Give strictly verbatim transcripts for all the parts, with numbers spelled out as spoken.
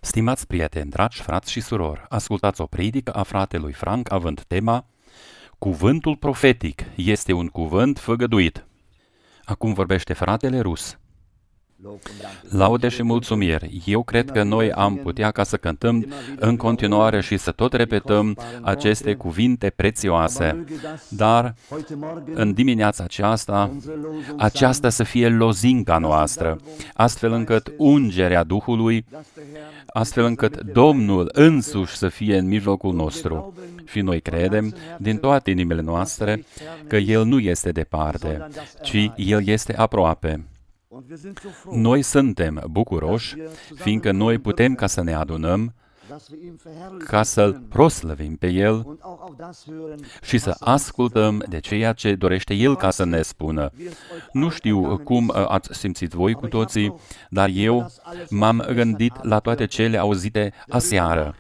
Stimați prieteni, dragi frați și surori, ascultați o predică a fratelui Frank având tema Cuvântul profetic este un cuvânt făgăduit. Acum vorbește fratele rus. Laude și mulțumiri. Eu cred că noi am putea ca să cântăm în continuare și să tot repetăm aceste cuvinte prețioase. Dar în dimineața aceasta, aceasta să fie lozinca noastră, astfel încât ungerea Duhului, astfel încât Domnul însuși să fie în mijlocul nostru. Și noi credem din toate inimile noastre că El nu este departe, ci El este aproape. Noi suntem bucuroși, fiindcă noi putem ca să ne adunăm, ca să-L proslăvim pe El și să ascultăm de ceea ce dorește El ca să ne spună. Nu știu cum ați simțit voi cu toții, dar eu m-am gândit la toate cele auzite aseară.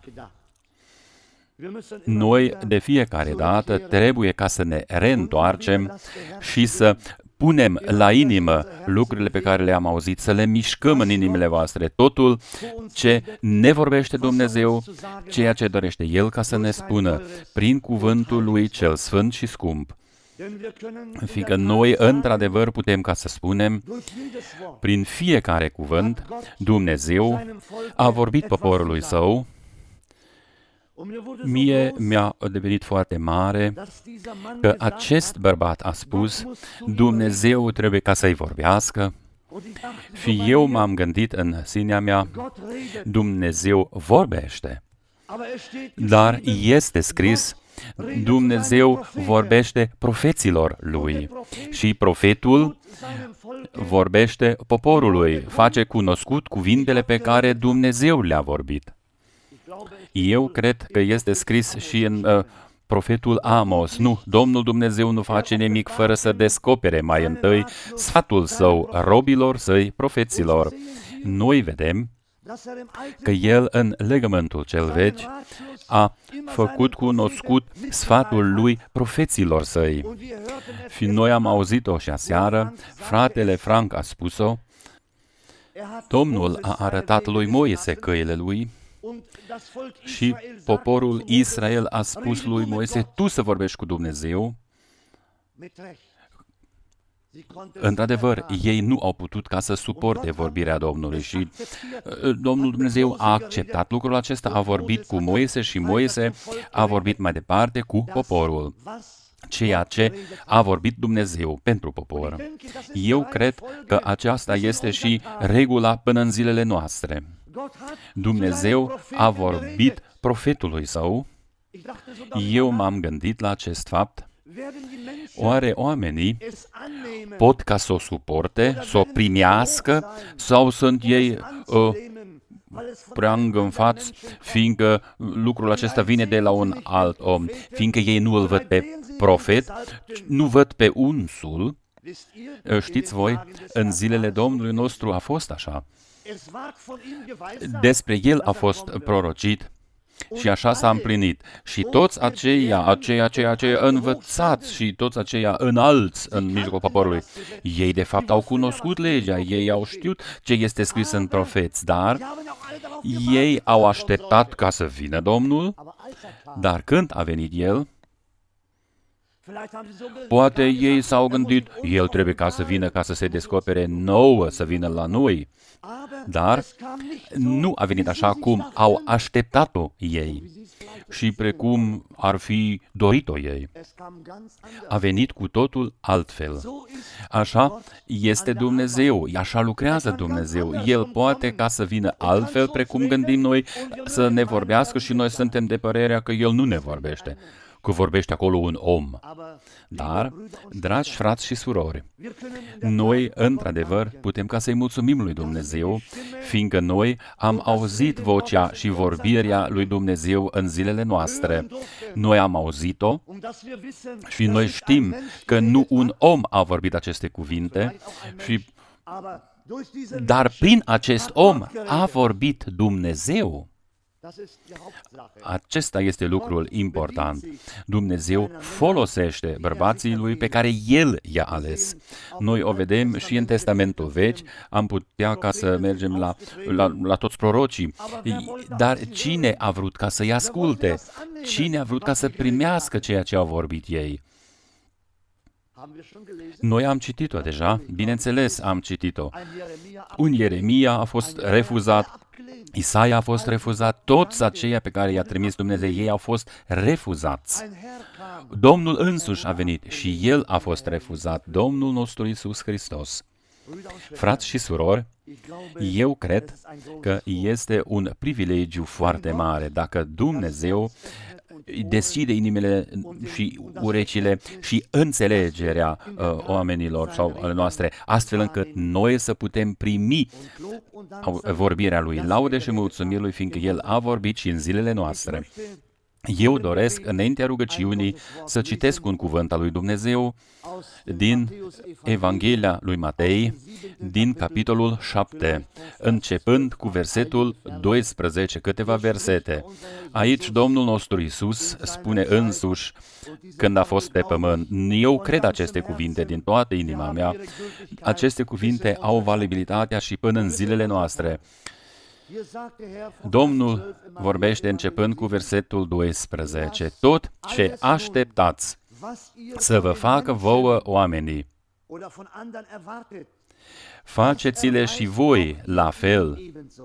Noi, de fiecare dată, trebuie ca să ne reîntoarcem și să punem la inimă lucrurile pe care le-am auzit, să le mișcăm în inimile voastre, totul ce ne vorbește Dumnezeu, ceea ce dorește El ca să ne spună, prin cuvântul Lui cel sfânt și scump. Fiindcă noi, într-adevăr, putem ca să spunem, prin fiecare cuvânt, Dumnezeu a vorbit poporului Său. Mie mi-a devenit foarte mare că acest bărbat a spus, Dumnezeu trebuie ca să-i vorbească, și eu m-am gândit în sinea mea, Dumnezeu vorbește, dar este scris, Dumnezeu vorbește profeților Lui și profetul vorbește poporului, face cunoscut cuvintele pe care Dumnezeu le-a vorbit. Eu cred că este scris și în uh, profetul Amos, nu, Domnul Dumnezeu nu face nimic fără să descopere mai întâi sfatul Său robilor Săi profeților. Noi vedem că El în legământul cel vechi a făcut cunoscut sfatul Lui profeților Săi. Și noi am auzit-o și aseară, fratele Frank a spus-o, Domnul a arătat lui Moise căile Lui, și poporul Israel a spus lui Moise, tu să vorbești cu Dumnezeu. Într-adevăr, ei nu au putut ca să suporte vorbirea Domnului și Domnul Dumnezeu a acceptat lucrul acesta, a vorbit cu Moise și Moise a vorbit mai departe cu poporul. Ceea ce a vorbit Dumnezeu pentru popor. Eu cred că aceasta este și regula până în zilele noastre. Dumnezeu a vorbit profetului Său. Eu m-am gândit la acest fapt. Oare oamenii pot ca să o suporte, să o primească, sau sunt ei uh, prea îngânfați, fiindcă lucrul acesta vine de la un alt om, fiindcă ei nu îl văd pe profet, nu văd pe unsul. Știți voi, în zilele Domnului nostru a fost așa. Despre El a fost prorocit și așa s-a împlinit. Și toți aceia, aceia, aceia, aceia învățați și toți aceia înalți în mijlocul poporului, ei de fapt au cunoscut legea, ei au știut ce este scris în profeți, dar ei au așteptat ca să vină Domnul, dar când a venit El, poate ei s-au gândit, El trebuie ca să vină, ca să se descopere nouă, să vină la noi. Dar nu a venit așa cum au așteptat-o ei și precum ar fi dorit-o ei. A venit cu totul altfel. Așa este Dumnezeu, așa lucrează Dumnezeu. El poate ca să vină altfel, precum gândim noi, să ne vorbească și noi suntem de părerea că El nu ne vorbește, că vorbește acolo un om. Dar, dragi frați și surori, noi, într-adevăr, putem ca să-i mulțumim lui Dumnezeu, fiindcă noi am auzit vocea și vorbirea lui Dumnezeu în zilele noastre. Noi am auzit-o și noi știm că nu un om a vorbit aceste cuvinte, și, dar prin acest om a vorbit Dumnezeu. Acesta este lucrul important. Dumnezeu folosește bărbații lui pe care El i-a ales. Noi o vedem și în Testamentul Vechi, am putea ca să mergem la, la, la toți prorocii, dar cine a vrut ca să-i asculte? Cine a vrut ca să primească ceea ce au vorbit ei? Noi am citit-o deja, bineînțeles am citit-o. Un Ieremia a fost refuzat, Isaia a fost refuzat, toți aceia pe care i-a trimis Dumnezeu, ei au fost refuzați. Domnul însuși a venit și El a fost refuzat, Domnul nostru Iisus Hristos. Frați și surori, eu cred că este un privilegiu foarte mare dacă Dumnezeu deschide inimile și urechile și înțelegerea uh, oamenilor sau ale noastre, astfel încât noi să putem primi vorbirea Lui, laude și mulțumiri Lui, fiindcă El a vorbit și în zilele noastre. Eu doresc, înaintea rugăciunii, să citesc un cuvânt al lui Dumnezeu din Evanghelia lui Matei, din capitolul șapte, începând cu versetul doisprezece, câteva versete. Aici Domnul nostru Iisus spune însuși, când a fost pe pământ, eu cred aceste cuvinte din toată inima mea, aceste cuvinte au valabilitatea și până în zilele noastre. Domnul vorbește începând cu versetul doisprezece. Tot ce așteptați să vă facă vouă oamenii, faceți-le și voi la fel,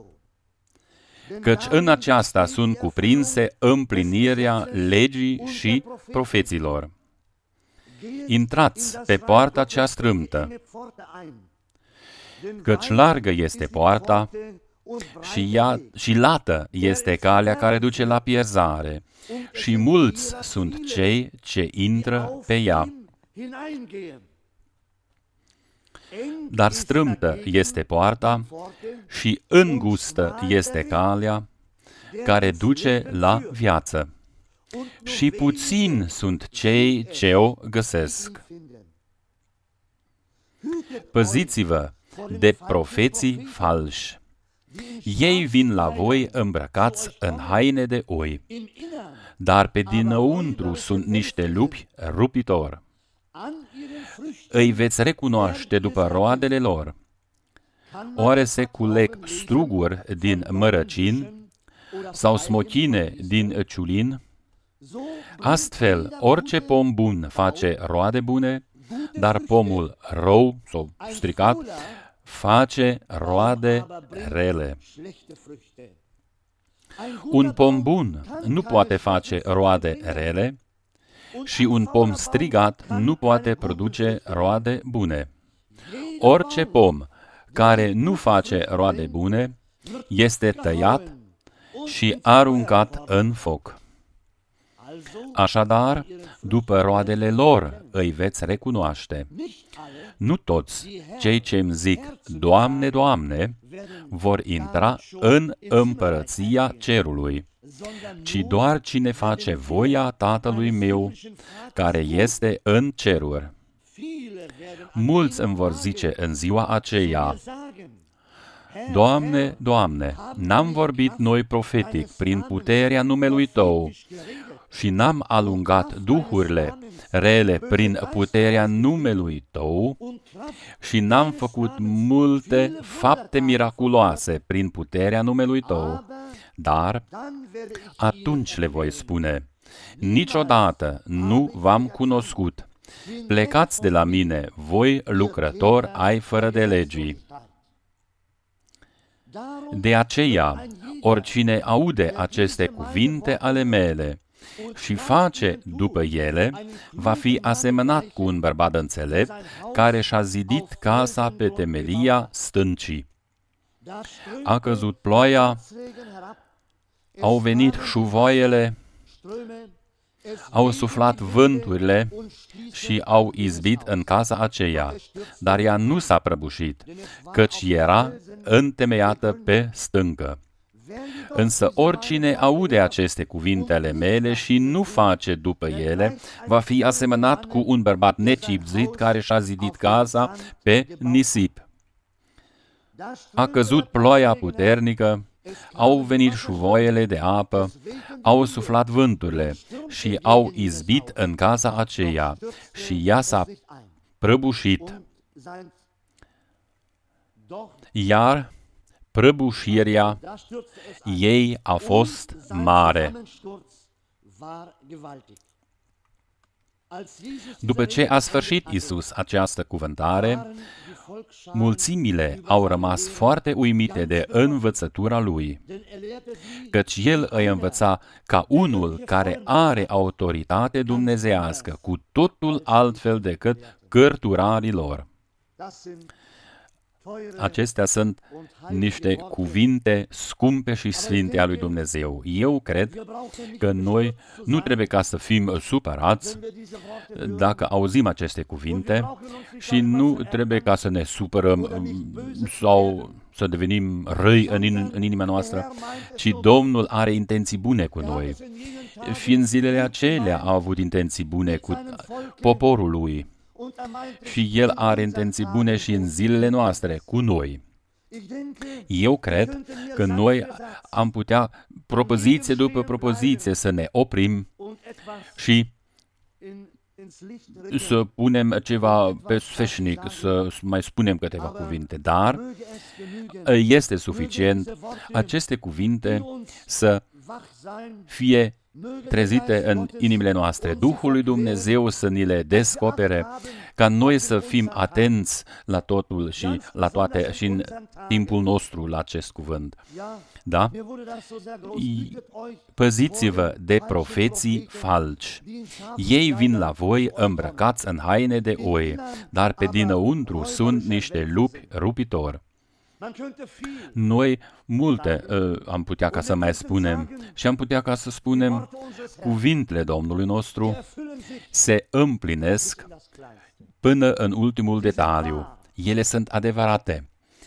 căci în aceasta sunt cuprinse împlinirea legii și profeților. Intrați pe poarta cea strâmtă, căci largă este poarta, Și, ea, și lată este calea care duce la pierzare, și mulți sunt cei ce intră pe ea. Dar strâmtă este poarta și îngustă este calea care duce la viață, și puțini sunt cei ce o găsesc. Păziți-vă de profeții falși. Ei vin la voi îmbrăcați în haine de oi, dar pe dinăuntru sunt niște lupi rupitori. Îi veți recunoaște după roadele lor. Oare se culeg struguri din mărăcin sau smochine din ciulin? Astfel, orice pom bun face roade bune, dar pomul rău sau stricat face roade rele. Un pom bun nu poate face roade rele și un pom strigat nu poate produce roade bune. Orice pom care nu face roade bune este tăiat și aruncat în foc. Așadar, după roadele lor îi veți recunoaște. Nu toți cei ce îmi zic, Doamne, Doamne, vor intra în împărăția cerului, ci doar cine face voia Tatălui meu, care este în ceruri. Mulți îmi vor zice în ziua aceea, Doamne, Doamne, n-am vorbit noi profetic prin puterea numelui Tău și n-am alungat duhurile rele prin puterea numelui Tău și n-am făcut multe fapte miraculoase prin puterea numelui Tău, dar atunci le voi spune, niciodată nu v-am cunoscut. Plecați de la mine, voi lucrători ai fără de legii. De aceea, oricine aude aceste cuvinte ale mele și face după ele, va fi asemănat cu un bărbat înțelept care și-a zidit casa pe temelia stâncii. A căzut ploaia, au venit șuvoaiele, au suflat vânturile și au izbit în casa aceea, dar ea nu s-a prăbușit, căci era întemeiată pe stâncă. Însă oricine aude aceste cuvintele mele și nu face după ele, va fi asemănat cu un bărbat necipzit care și-a zidit casa pe nisip. A căzut ploaia puternică, Au venit șuvoaiele de apă, au suflat vânturile și au izbit în casa aceea și ea s-a prăbușit. Iar prăbușirea ei a fost mare. După ce a sfârșit Iisus această cuvântare, mulțimile au rămas foarte uimite de învățătura lui, căci el îi învăța ca unul care are autoritate dumnezeiască, cu totul altfel decât cărturarii lor. Acestea sunt niște cuvinte scumpe și sfinte a lui Dumnezeu. Eu cred că noi nu trebuie ca să fim supărați dacă auzim aceste cuvinte și nu trebuie ca să ne supărăm sau să devenim răi în, in, în inima noastră, ci Domnul are intenții bune cu noi. Fiind zilele acelea a avut intenții bune cu poporul lui. Și El are intenții bune și în zilele noastre, cu noi. Eu cred că noi am putea, propoziție după propoziție, să ne oprim și să punem ceva pe sfeșnic, să mai spunem câteva cuvinte. Dar este suficient aceste cuvinte să fie trezite în inimile noastre. Duhul lui Dumnezeu să ni le descopere, ca noi să fim atenți la totul și la toate și în timpul nostru la acest cuvânt. Da? Păziți-vă de profeții falși. Ei vin la voi îmbrăcați în haine de oi, dar pe dinăuntru sunt niște lupi rupitori. Noi multe uh, am putea ca să mai spunem și am putea ca să spunem cuvintele Domnului nostru se împlinesc până în ultimul detaliu. Ele sunt adevărate.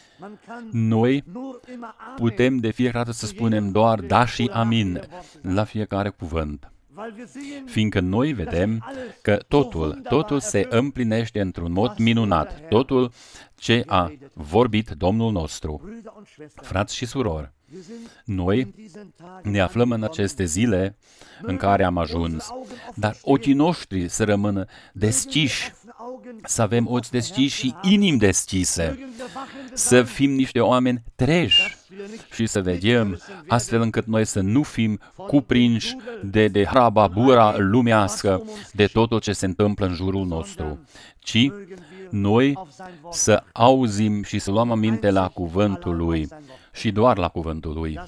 Noi putem de fiecare dată să spunem doar da și amin la fiecare cuvânt. Fiindcă noi vedem că totul, totul se împlinește într-un mod minunat, totul ce a vorbit Domnul nostru. Frați și surori, noi ne aflăm în aceste zile în care am ajuns, dar ochii noștri să rămână deschiși, să avem ochi deschiși și inimi deschise, să fim niște oameni treji și să vedem astfel încât noi să nu fim cuprinși de, de harababura lumească, de totul ce se întâmplă în jurul nostru, ci noi să auzim și să luăm aminte la cuvântul Lui și doar la cuvântul Lui.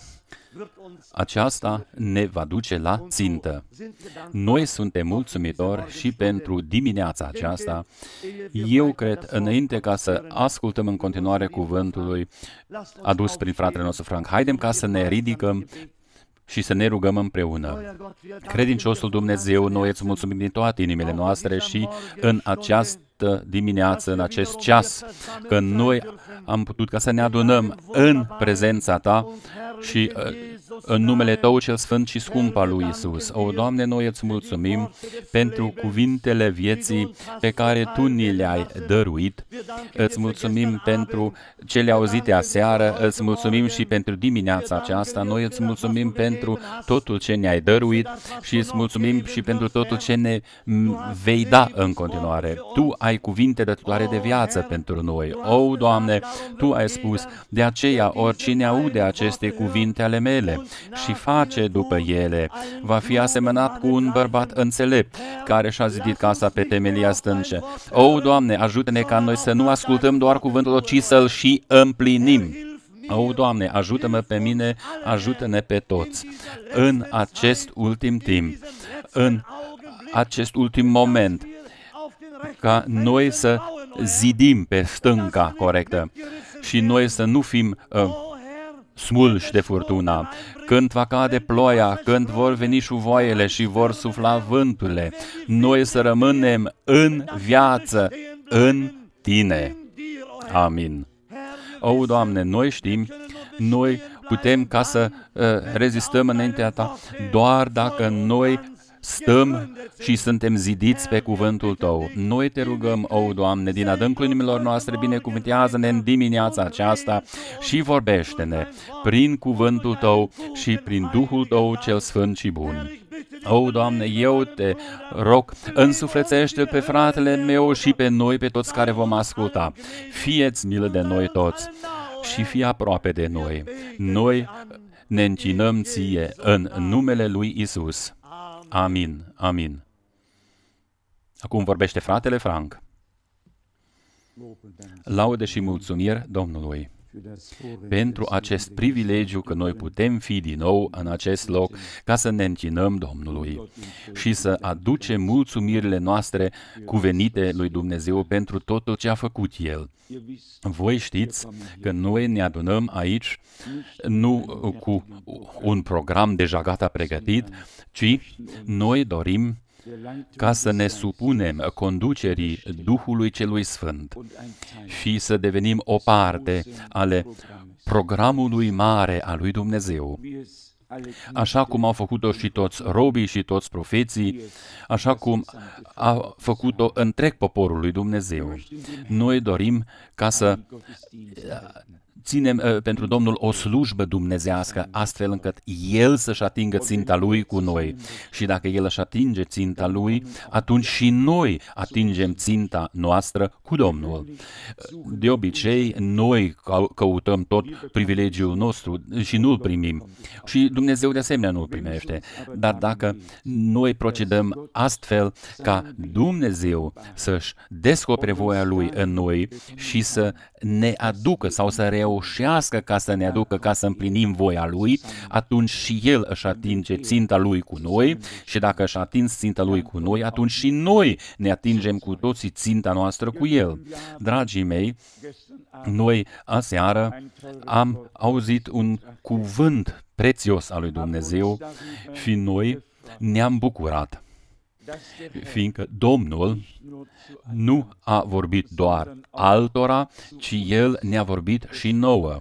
Aceasta ne va duce la țintă. Noi suntem mulțumitori și pentru dimineața aceasta. Eu cred, înainte ca să ascultăm în continuare cuvântul Lui adus prin fratele nostru Frank, haidem ca să ne ridicăm și să ne rugăm împreună. Credinciosul Dumnezeu, noi îți mulțumim din toate inimile noastre și în această dimineață, în acest ceas, că noi am putut ca să ne adunăm în prezența Ta și în numele Tău cel sfânt și scump al lui Iisus. O, Doamne, noi îți mulțumim pentru cuvintele vieții pe care Tu ni le-ai dăruit. Îți mulțumim pentru cele auzite aseară, îți mulțumim și pentru dimineața aceasta. Noi îți mulțumim pentru totul ce ne-ai dăruit și îți mulțumim și pentru totul ce ne vei da în continuare. Tu ai cuvinte dătătoare de viață pentru noi. O, Doamne, Tu ai spus, de aceea oricine aude aceste cuvinte ale mele și face după ele, va fi asemănat cu un bărbat înțelept, care și-a zidit casa pe temelia stânce. O, Doamne, ajută-ne ca noi să nu ascultăm doar cuvântul, ci să-l și împlinim. O, Doamne, ajută-mă pe mine, ajută-ne pe toți. În acest ultim timp, în acest ultim moment, ca noi să zidim pe stânca corectă și noi să nu fim uh, smulși de furtuna. Când va cade ploaia, când vor veni șuvoaiele și vor sufla vânturile, noi să rămânem în viață, în Tine. Amin. O, Doamne, noi știm, noi putem ca să uh, rezistăm înaintea Ta doar dacă noi stăm și suntem zidiți pe cuvântul Tău. Noi Te rugăm, o, Doamne, din adâncul inimilor noastre, binecuvântează-ne în dimineața aceasta și vorbește-ne prin cuvântul Tău și prin Duhul Tău cel Sfânt și Bun. O, Doamne, eu Te rog, însuflețește pe fratele meu și pe noi, pe toți care vom asculta. Fie-ți milă de noi toți și fii aproape de noi. Noi ne închinăm Ție în numele lui Isus. Amin, amin. Acum vorbește fratele Frank. Laude și mulțumiri Domnului pentru acest privilegiu că noi putem fi din nou în acest loc ca să ne închinăm Domnului și să aducem mulțumirile noastre cuvenite lui Dumnezeu pentru totul ce a făcut El. Voi știți că noi ne adunăm aici nu cu un program deja gata pregătit, ci noi dorim ca să ne supunem conducerii Duhului Celui Sfânt și să devenim o parte ale programului mare al lui Dumnezeu. Așa cum au făcut-o și toți robii și toți profeții, așa cum a făcut-o întreg poporul lui Dumnezeu. Noi dorim ca să ținem uh, pentru Domnul o slujbă dumnezească, astfel încât El să-și atingă ținta Lui cu noi. Și dacă El își atinge ținta Lui, atunci și noi atingem ținta noastră cu Domnul. De obicei, noi căutăm tot privilegiul nostru și nu-l primim. Și Dumnezeu de asemenea nu-l primește. Dar dacă noi procedăm astfel ca Dumnezeu să-și descopere voia Lui în noi și să ne aducă sau să reușească ca să ne aducă ca să împlinim voia Lui, atunci și El își atinge ținta Lui cu noi și dacă își atins ținta Lui cu noi, atunci și noi ne atingem cu toții ținta noastră cu El. Dragii mei, noi aseară am auzit un cuvânt prețios al lui Dumnezeu și noi ne-am bucurat, fiindcă Domnul nu a vorbit doar altora, ci El ne-a vorbit și nouă.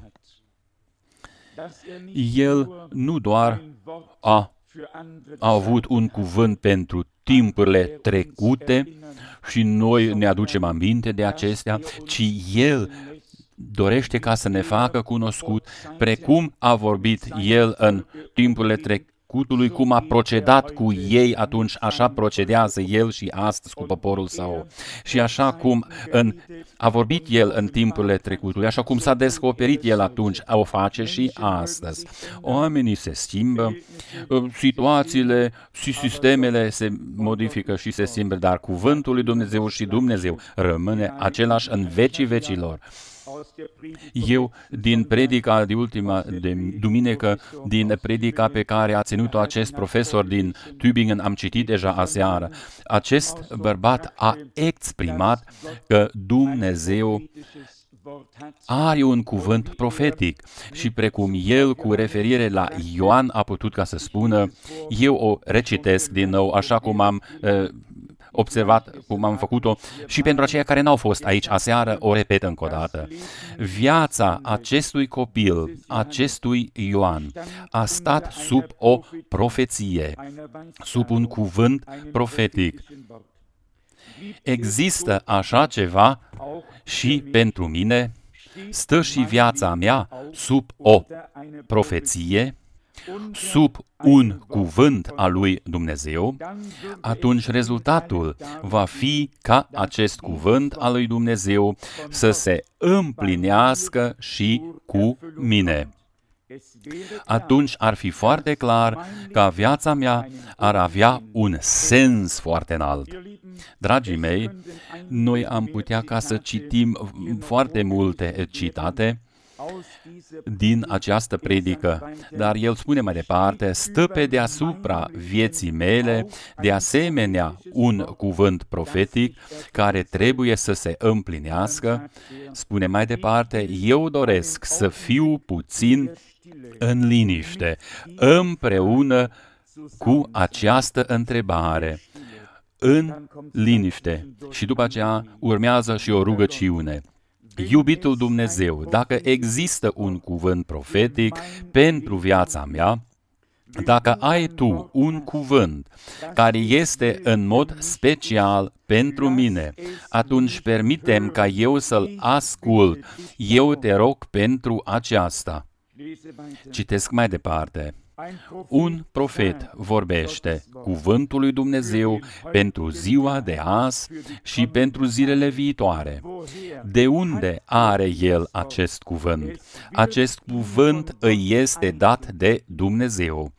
El nu doar a, a avut un cuvânt pentru timpurile trecute și noi ne aducem aminte de acestea, ci El dorește ca să ne facă cunoscut, precum a vorbit El în timpurile trecute, cutului, cum a procedat cu ei, atunci așa procedează El și astăzi cu poporul Său. Și așa cum în, a vorbit El în timpurile trecutului, așa cum s-a descoperit El atunci, o face și astăzi. Oamenii se schimbă, situațiile și sistemele se modifică și se schimbă, dar cuvântul lui Dumnezeu și Dumnezeu rămâne același în vecii vecilor. Eu, din predica de ultima de duminică, din predica pe care a ținut-o acest profesor din Tübingen, am citit deja aseară, acest bărbat a exprimat că Dumnezeu are un cuvânt profetic și precum el, cu referire la Ioan, a putut ca să spună, eu o recitesc din nou, așa cum am uh, observat, cum am făcut-o, și pentru aceia care n-au fost aici aseară, o repet încă o dată. Viața acestui copil, acestui Ioan, a stat sub o profeție, sub un cuvânt profetic. Există așa ceva și pentru mine, stă și viața mea sub o profeție, sub un cuvânt al lui Dumnezeu, atunci rezultatul va fi ca acest cuvânt al lui Dumnezeu să se împlinească și cu mine. Atunci ar fi foarte clar că viața mea ar avea un sens foarte înalt. Dragii mei, noi am putea ca să citim foarte multe citate din această predică, dar el spune mai departe, stă pe deasupra vieții mele, de asemenea un cuvânt profetic care trebuie să se împlinească. Spune mai departe, eu doresc să fiu puțin în liniște, împreună cu această întrebare, în liniște. Și după aceea urmează și o rugăciune. Iubitul Dumnezeu, dacă există un cuvânt profetic pentru viața mea, Dacă ai tu un cuvânt care este în mod special pentru mine, atunci permitem ca eu să-l ascult. Eu te rog pentru aceasta. Citesc mai departe. Un profet vorbește cuvântul lui Dumnezeu pentru ziua de azi și pentru zilele viitoare. De unde are el acest cuvânt? Acest cuvânt îi este dat de Dumnezeu.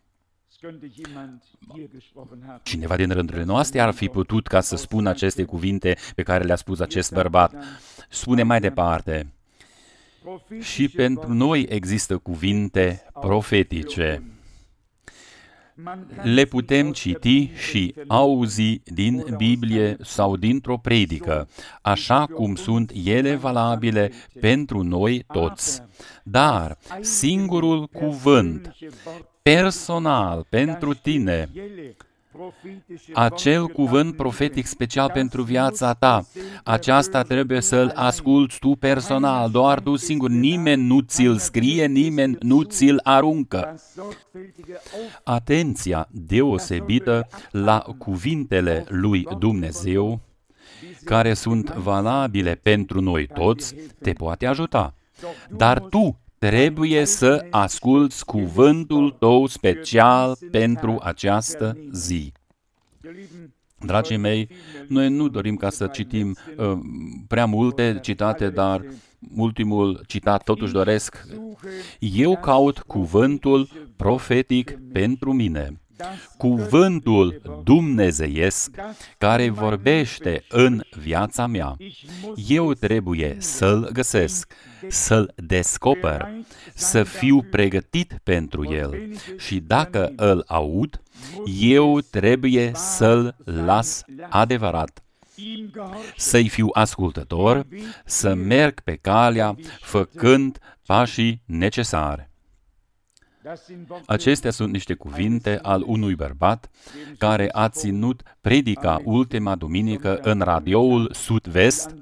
Cineva din rândurile noastre ar fi putut ca să spună aceste cuvinte pe care le-a spus acest bărbat. Spune mai departe. Și pentru noi există cuvinte profetice. Le putem citi și auzi din Biblie sau dintr-o predică, așa cum sunt ele valabile pentru noi toți. Dar singurul cuvânt personal pentru tine, acel cuvânt profetic special pentru viața ta, aceasta trebuie să-l asculți tu personal, doar tu singur. Nimeni nu ți-l scrie, nimeni nu ți-l aruncă. Atenția deosebită la cuvintele lui Dumnezeu, care sunt valabile pentru noi toți, te poate ajuta. Dar tu trebuie să asculți cuvântul tău special pentru această zi. Dragii mei, noi nu dorim ca să citim uh, prea multe citate, dar ultimul citat totuși doresc. Eu caut cuvântul profetic pentru mine. Cuvântul dumnezeiesc care vorbește în viața mea. Eu trebuie să-l găsesc, să-l descoper, să fiu pregătit pentru el și dacă îl aud, eu trebuie să-l las adevărat, să-i fiu ascultător, să merg pe calea făcând pașii necesari. Acestea sunt niște cuvinte al unui bărbat care a ținut predica ultima duminică în radioul Sud-Vest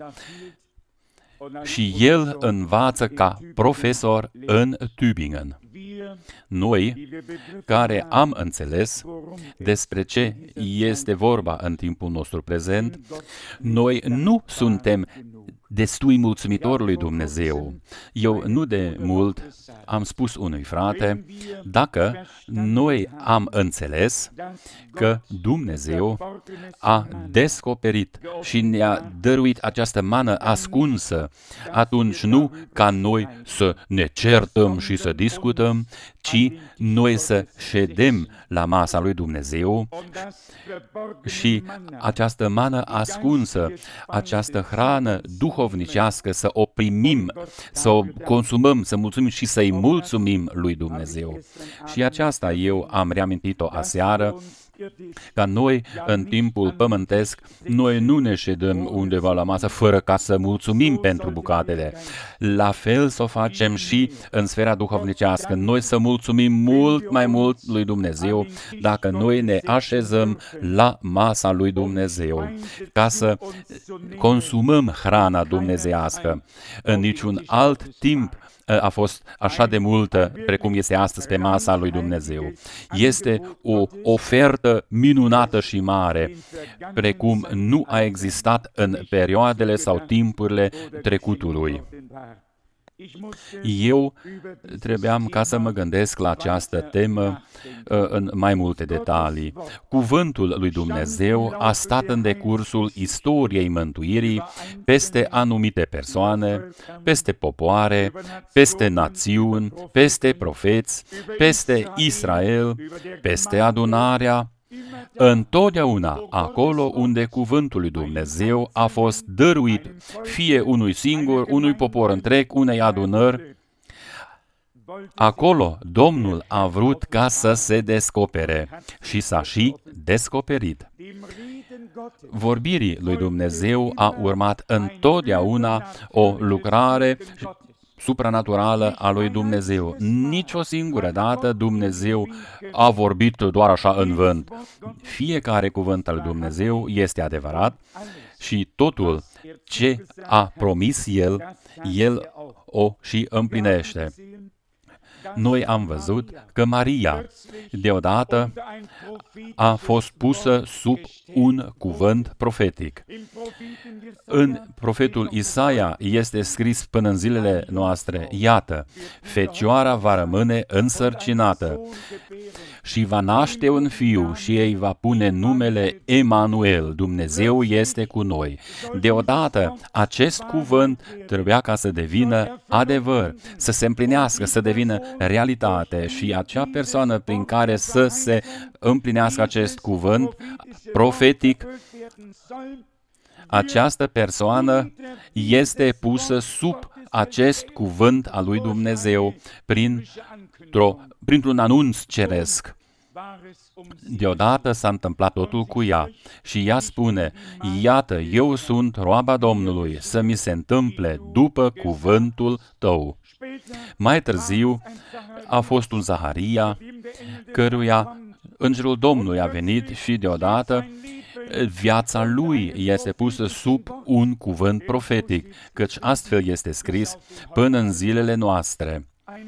și el învață ca profesor în Tübingen. Noi, care am înțeles despre ce este vorba în timpul nostru prezent, noi nu suntem destui mulțumitori lui Dumnezeu. Eu nu de mult am spus unui frate, dacă noi am înțeles că Dumnezeu a descoperit și ne-a dăruit această mană ascunsă, atunci nu ca noi să ne certăm și să discutăm, ci noi să ședem la masa lui Dumnezeu și această mană ascunsă, această hrană duhovnicească să o primim, să o consumăm, să mulțumim și să-i mulțumim lui Dumnezeu. Și aceasta eu am reamintit-o aseară, ca noi, în timpul pământesc, noi nu ne ședăm undeva la masă fără ca să mulțumim pentru bucatele. La fel să o facem și în sfera duhovnicească. Noi să mulțumim mult mai mult lui Dumnezeu dacă noi ne așezăm la masa lui Dumnezeu, ca să consumăm hrana dumnezeiască. În niciun alt timp a fost așa de multă precum este astăzi pe masa lui Dumnezeu. Este o ofertă minunată și mare, precum nu a existat în perioadele sau timpurile trecutului. Eu trebuiam ca să mă gândesc la această temă în mai multe detalii. Cuvântul lui Dumnezeu a stat în decursul istoriei mântuirii peste anumite persoane, peste popoare, peste națiuni, peste profeți, peste Israel, peste adunarea, întotdeauna acolo unde cuvântul lui Dumnezeu a fost dăruit fie unui singur, unui popor întreg, unei adunări, acolo Domnul a vrut ca să se descopere și s-a și descoperit. Vorbirii lui Dumnezeu a urmat întotdeauna o lucrare supranaturală a lui Dumnezeu. Nici o singură dată Dumnezeu a vorbit doar așa în vânt. Fiecare cuvânt al lui Dumnezeu este adevărat și totul ce a promis El, El o și împlinește. noi am văzut că Maria, deodată, a fost pusă sub un cuvânt profetic. În profetul Isaia este scris până în zilele noastre, iată, fecioara va rămâne însărcinată și va naște un fiu și ei va pune numele Emanuel, Dumnezeu este cu noi. Deodată, acest cuvânt trebuia ca să devină adevăr, să se împlinească, să devină realitate și acea persoană prin care să se împlinească acest cuvânt profetic, această persoană este pusă sub acest cuvânt al lui Dumnezeu printr-o, printr-un anunț ceresc. Deodată s-a întâmplat totul cu ea și ea spune, iată, eu sunt roaba Domnului, să mi se întâmple după cuvântul tău. Mai târziu a fost un Zaharia, căruia îngerul Domnului a venit și deodată viața lui este pusă sub un cuvânt profetic, căci astfel este scris până în zilele noastre.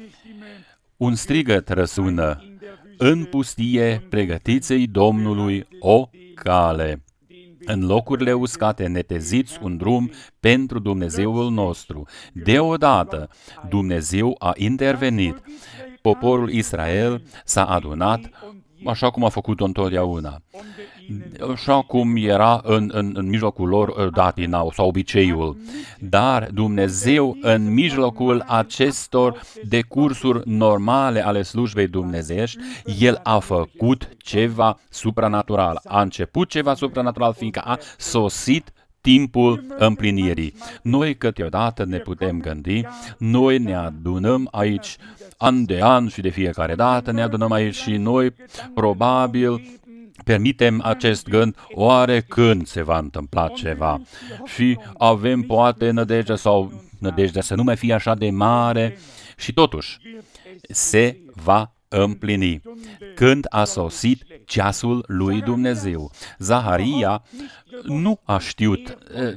Un strigăt răsună, în pustie pregătiți-i Domnului o cale. În locurile uscate neteziți un drum pentru Dumnezeul nostru. Deodată Dumnezeu a intervenit. Poporul Israel s-a adunat așa cum a făcut-o întotdeauna. Așa cum era în, în, în mijlocul lor datina sau obiceiul. Dar Dumnezeu, în mijlocul acestor decursuri normale ale slujbei dumnezeiești, El a făcut ceva supranatural. A început ceva supranatural, fiindcă a sosit timpul împlinirii. Noi câteodată ne putem gândi, noi ne adunăm aici an de an și de fiecare dată ne adunăm aici și noi probabil permitem acest gând, oare când se va întâmpla ceva? Și avem poate nădejdea sau nădejdea să nu mai fie așa de mare și totuși se va împlini. Când a sosit ceasul lui Dumnezeu. Zaharia nu a știut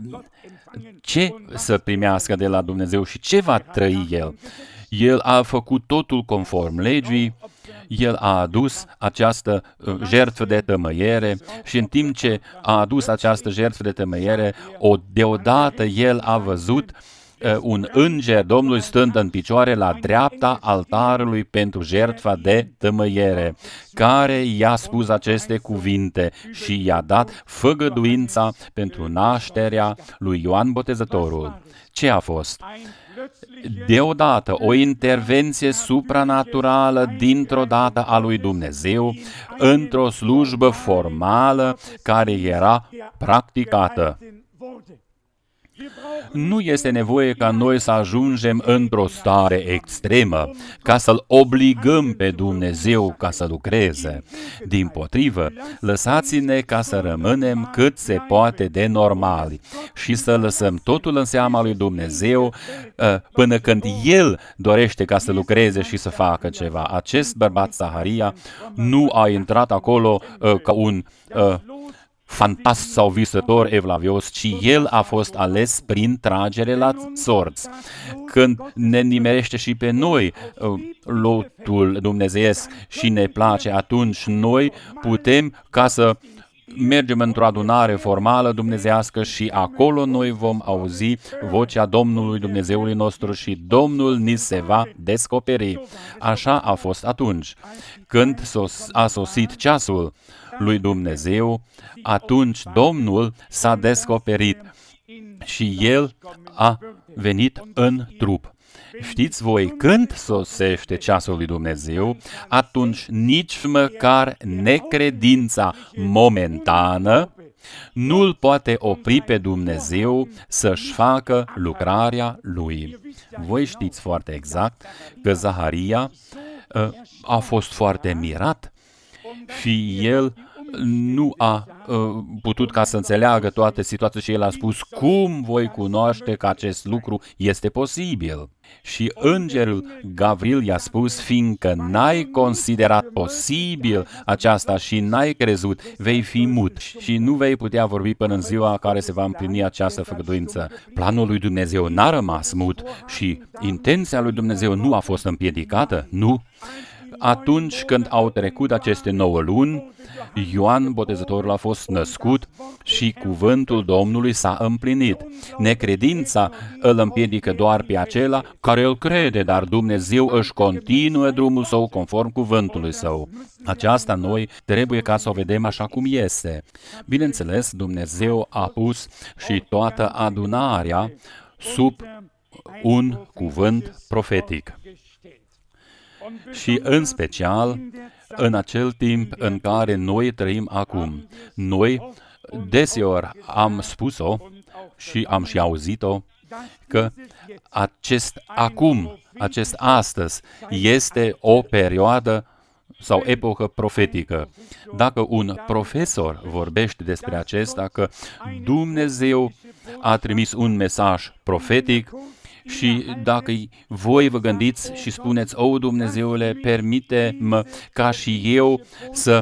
ce să primească de la Dumnezeu și ce va trăi el. El a făcut totul conform legii, el a adus această jertfă de tămăiere și în timp ce a adus această jertfă de tămăiere, o deodată el a văzut un înger Domnului stând în picioare la dreapta altarului pentru jertfa de tămăiere, care i-a spus aceste cuvinte și i-a dat făgăduința pentru nașterea lui Ioan Botezătorul. Ce a fost? Deodată, o intervenție supranaturală dintr-o dată a lui Dumnezeu într-o slujbă formală care era practicată. Nu este nevoie ca noi să ajungem într-o stare extremă, ca să-L obligăm pe Dumnezeu ca să lucreze. Dimpotrivă, lăsați-ne ca să rămânem cât se poate de normali și să lăsăm totul în seama lui Dumnezeu până când El dorește ca să lucreze și să facă ceva. Acest bărbat Zaharia nu a intrat acolo ca un fantast sau visător evlavios, ci el a fost ales prin tragere la sorți. Când ne nimerește și pe noi lotul dumnezeiesc și ne place, atunci noi putem ca să mergem într-o adunare formală dumnezeiască și acolo noi vom auzi vocea Domnului Dumnezeului nostru și Domnul ni se va descoperi. Așa a fost atunci. Când a sosit ceasul lui Dumnezeu, atunci Domnul s-a descoperit și El a venit în trup. Știți voi, când sosește ceasul lui Dumnezeu, atunci nici măcar necredința momentană nu-L poate opri pe Dumnezeu să-și facă lucrarea Lui. Voi știți foarte exact că Zaharia a fost foarte mirat și el nu a uh, putut ca să înțeleagă toate situațiile și el a spus, cum voi cunoaște că acest lucru este posibil? Și îngerul Gavril i-a spus, fiindcă n-ai considerat posibil aceasta și n-ai crezut, vei fi mut și nu vei putea vorbi până în ziua care se va împlini această făgăduință. Planul lui Dumnezeu n-a rămas mut și intenția lui Dumnezeu nu a fost împiedicată, nu. Atunci când au trecut aceste nouă luni, Ioan Botezătorul a fost născut și cuvântul Domnului s-a împlinit. Necredința îl împiedică doar pe acela care îl crede, dar Dumnezeu își continuă drumul său conform cuvântului său. Aceasta noi trebuie ca să o vedem așa cum este. Bineînțeles, Dumnezeu a pus și toată adunarea sub un cuvânt profetic. Și în special în acel timp în care noi trăim acum. Noi deseori am spus-o și am și auzit-o că acest acum, acest astăzi este o perioadă sau epocă profetică. Dacă un profesor vorbește despre acesta, că Dumnezeu a trimis un mesaj profetic, și dacă voi vă gândiți și spuneți, o, Dumnezeule, permite-mă ca și eu să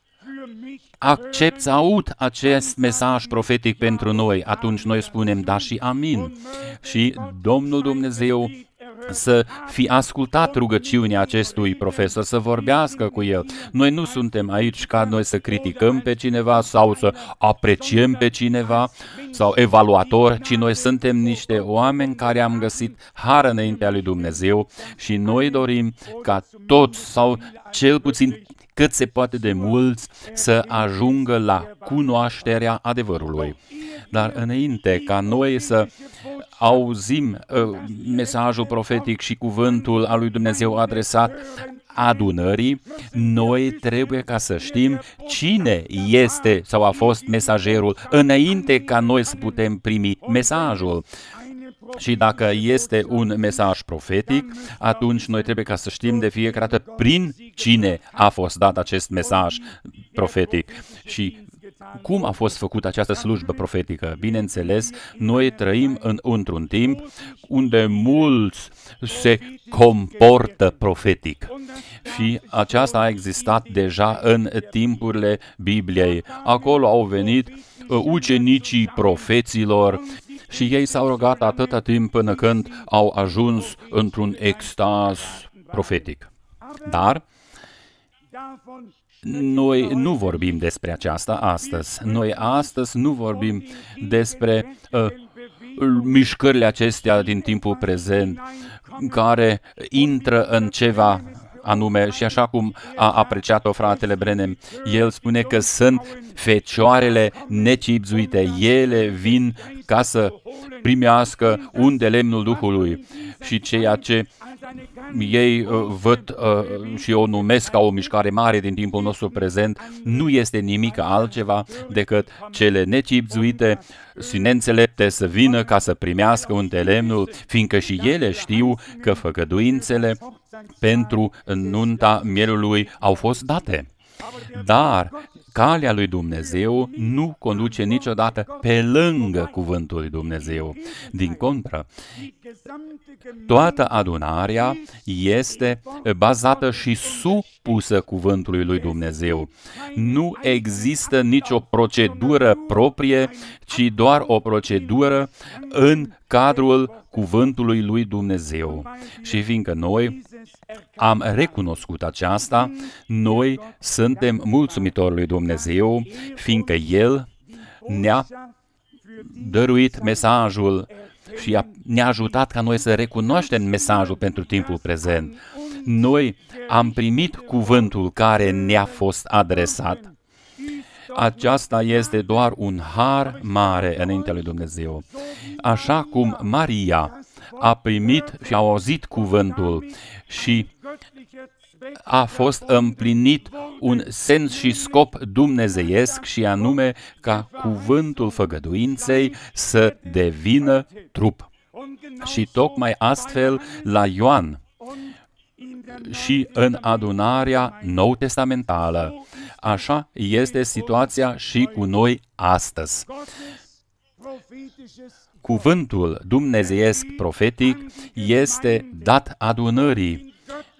accept, să aud acest mesaj profetic pentru noi, atunci noi spunem da și amin. Și Domnul Dumnezeu să fi ascultat rugăciunea acestui profesor, să vorbească cu el. Noi nu suntem aici ca noi să criticăm pe cineva sau să apreciem pe cineva sau evaluator, ci noi suntem niște oameni care am găsit har înaintea lui Dumnezeu și noi dorim ca toți sau cel puțin cât se poate de mulți să ajungă la cunoașterea adevărului. Dar înainte ca noi să auzim uh, mesajul profetic și cuvântul al lui Dumnezeu adresat adunării, noi trebuie ca să știm cine este sau a fost mesagerul înainte ca noi să putem primi mesajul. Și dacă este un mesaj profetic, atunci noi trebuie ca să știm de fiecare dată prin cine a fost dat acest mesaj profetic și cum a fost făcută această slujbă profetică. Bineînțeles, noi trăim în, într-un timp unde mulți se comportă profetic. Și aceasta a existat deja în timpurile Bibliei. Acolo au venit ucenicii profeților și ei s-au rugat atâta timp până când au ajuns într-un extaz profetic. Dar noi nu vorbim despre aceasta astăzi. Noi astăzi nu vorbim despre uh, mișcările acestea din timpul prezent care intră în ceva anume și așa cum a apreciat-o fratele Brenem, el spune că sunt fecioarele necipzuite. Ele vin ca să primească un de lemnul Duhului și ceea ce ei uh, văd uh, și o numesc ca o mișcare mare din timpul nostru prezent, nu este nimic altceva decât cele necipzuite și neînțelepte să vină ca să primească un de lemnul, fiindcă și ele știu că făgăduințele pentru nunta mielului au fost date. Dar calea lui Dumnezeu nu conduce niciodată pe lângă cuvântul lui Dumnezeu. Din contră, toată adunarea este bazată și supusă cuvântului lui Dumnezeu. Nu există nicio procedură proprie, ci doar o procedură în cadrul cuvântului lui Dumnezeu. Și fiindcă noi am recunoscut aceasta, noi suntem mulțumitori lui Dumnezeu, fiindcă El ne-a dăruit mesajul și ne-a ajutat ca noi să recunoaștem mesajul pentru timpul prezent. Noi am primit cuvântul care ne-a fost adresat. Aceasta este doar un har mare înaintea lui Dumnezeu. Așa cum Maria a primit și a auzit cuvântul și a fost împlinit un sens și scop dumnezeiesc și anume ca cuvântul făgăduinței să devină trup. Și tocmai astfel la Ioan și în adunarea nou-testamentală așa este situația și cu noi astăzi. Cuvântul dumnezeiesc profetic este dat adunării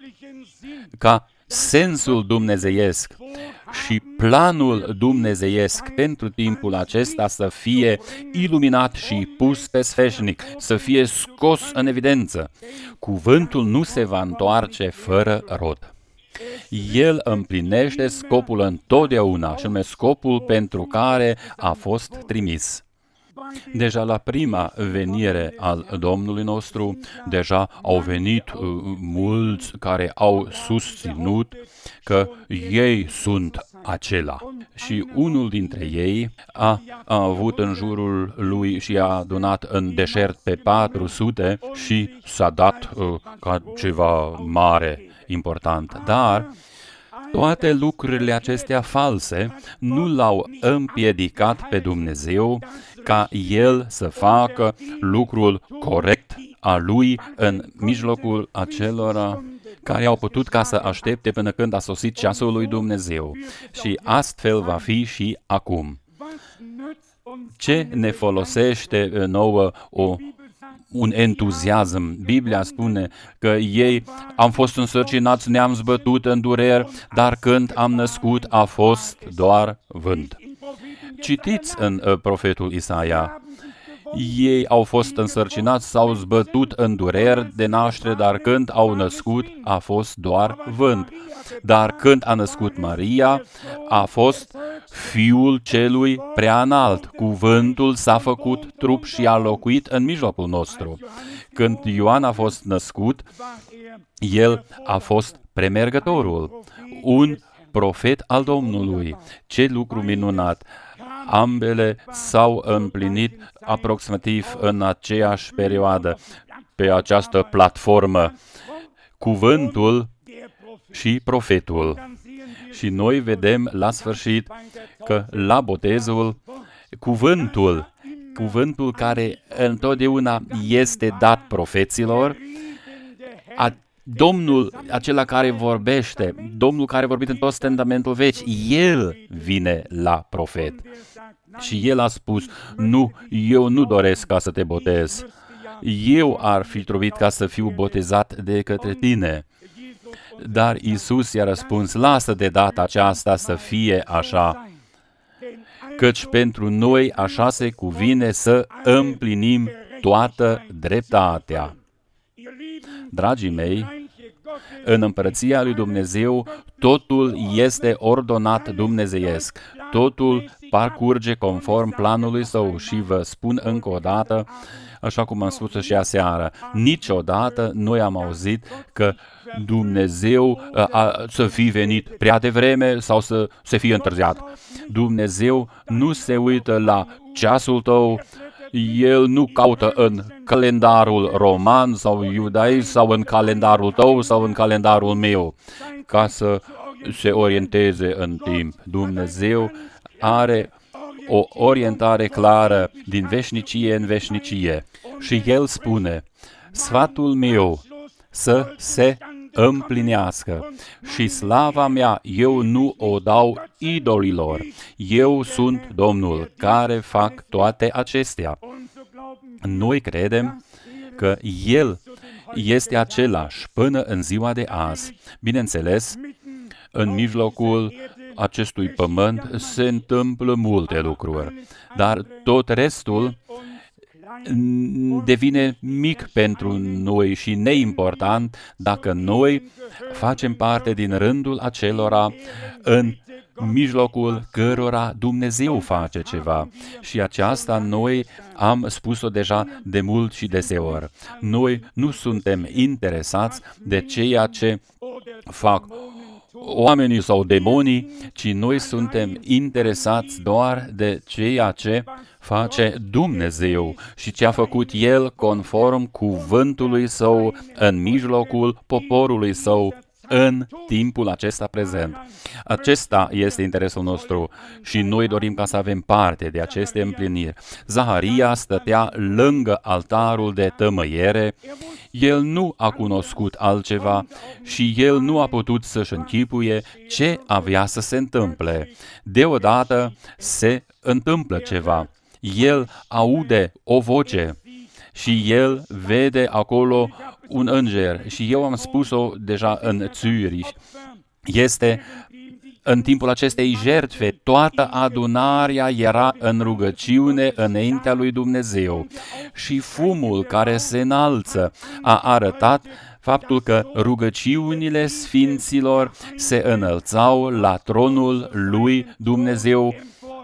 ca sensul dumnezeiesc și planul dumnezeiesc pentru timpul acesta să fie iluminat și pus pe sfeșnic, să fie scos în evidență. Cuvântul nu se va întoarce fără rod. El împlinește scopul întotdeauna, și anume scopul pentru care a fost trimis. Deja la prima venire al Domnului nostru, deja au venit uh, mulți care au susținut că ei sunt acela. Și unul dintre ei a, a avut în jurul lui și a adunat în deșert pe patru sute și s-a dat uh, ca ceva mare, important. Dar toate lucrurile acestea false nu l-au împiedicat pe Dumnezeu ca El să facă lucrul corect a Lui în mijlocul acelora care au putut ca să aștepte până când a sosit ceasul lui Dumnezeu. Și astfel va fi și acum. Ce ne folosește nouă o un entuziasm? Biblia spune că ei am fost însărcinați, ne-am zbătut în dureri, dar când am născut a fost doar vânt. Citiți în uh, profetul Isaia. Ei au fost însărcinați, s-au zbătut în dureri de naștere, dar când au născut a fost doar vânt. Dar când a născut Maria, a fost Fiul celui preanalt. Cuvântul s-a făcut trup și a locuit în mijlocul nostru. Când Ioan a fost născut, el a fost premergătorul, un profet al Domnului. Ce lucru minunat! Ambele s-au împlinit aproximativ în aceeași perioadă, pe această platformă, cuvântul și profetul. Și noi vedem la sfârșit că la botezul, cuvântul, cuvântul care întotdeauna este dat profeților, a, Domnul, acela care vorbește, Domnul care a vorbit în tot Testamentul Vechi, El vine la profet. Și El a spus, nu, eu nu doresc ca să te botez. Eu ar fi trebuit ca să fiu botezat de către tine. Dar Iisus i-a răspuns, lasă de data aceasta să fie așa, căci pentru noi așa se cuvine să împlinim toată dreptatea. Dragii mei, în împărăția lui Dumnezeu, totul este ordonat dumnezeiesc. Totul parcurge conform planului Său și vă spun încă o dată, așa cum am spus și aseară, niciodată noi am auzit că Dumnezeu a, a, să fi venit prea devreme sau să se fie întârziat. Dumnezeu nu se uită la ceasul tău, El nu caută în calendarul roman sau iudaist sau în calendarul tău sau în calendarul meu ca să se orienteze în timp. Dumnezeu are o orientare clară din veșnicie în veșnicie și El spune, sfatul meu să se împlinească și slava mea eu nu o dau idolilor. Eu sunt Domnul care fac toate acestea. Noi credem că El este același până în ziua de azi. Bineînțeles, în mijlocul acestui pământ se întâmplă multe lucruri, dar tot restul devine mic pentru noi și neimportant dacă noi facem parte din rândul acelora în mijlocul cărora Dumnezeu face ceva. Și aceasta noi am spus-o deja de mult și deseori. Noi nu suntem interesați de ceea ce fac oamenii sau demonii, ci noi suntem interesați doar de ceea ce face Dumnezeu și ce a făcut El conform cuvântului Său în mijlocul poporului Său în timpul acesta prezent. Acesta este interesul nostru și noi dorim ca să avem parte de aceste împliniri. Zaharia stătea lângă altarul de tămăiere. El nu a cunoscut altceva și el nu a putut să-și închipuie ce avea să se întâmple. Deodată se întâmplă ceva. El aude o voce și el vede acolo un înger. Și eu am spus-o deja în Zürich. Este în timpul acestei jertfe, toată adunarea era în rugăciune înaintea lui Dumnezeu. Și fumul care se înalță a arătat faptul că rugăciunile sfinților se înălțau la tronul lui Dumnezeu.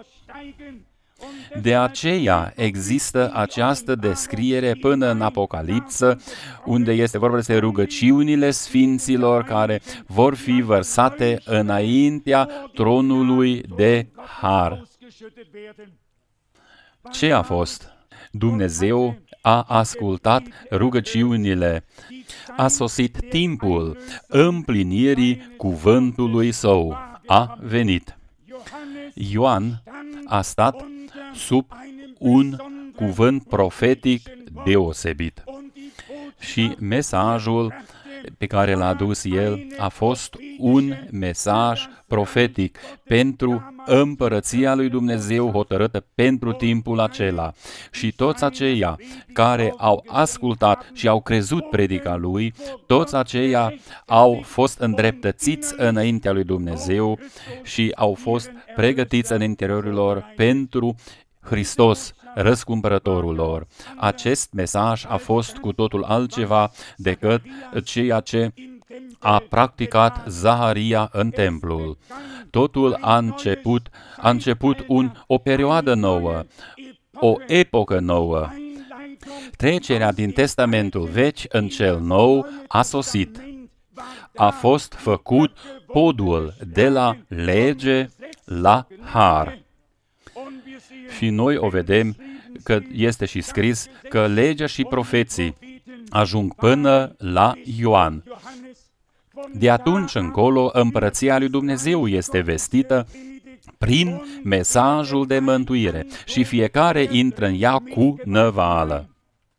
De aceea există această descriere până în Apocalipsă, unde este vorba despre rugăciunile sfinților care vor fi vărsate înaintea tronului de har. Ce a fost? Dumnezeu a ascultat rugăciunile. A sosit timpul împlinirii cuvântului său. A venit. Ioan a stat sub un cuvânt profetic deosebit. Și mesajul pe care l-a adus el a fost un mesaj profetic pentru împărăția lui Dumnezeu hotărâtă pentru timpul acela. Și toți aceia care au ascultat și au crezut predica lui, toți aceia au fost îndreptățiți înaintea lui Dumnezeu și au fost pregătiți în interiorul lor pentru Hristos, răscumpărătorul lor. Acest mesaj a fost cu totul altceva decât ceea ce a practicat Zaharia în templul. Totul a început, a început un, o perioadă nouă, o epocă nouă. Trecerea din Testamentul Vechi în cel Nou a sosit. A fost făcut podul de la lege la har. Și noi o vedem că este și scris că legea și profeții ajung până la Ioan. De atunci încolo, împărăția lui Dumnezeu este vestită prin mesajul de mântuire și fiecare intră în ea cu năvală.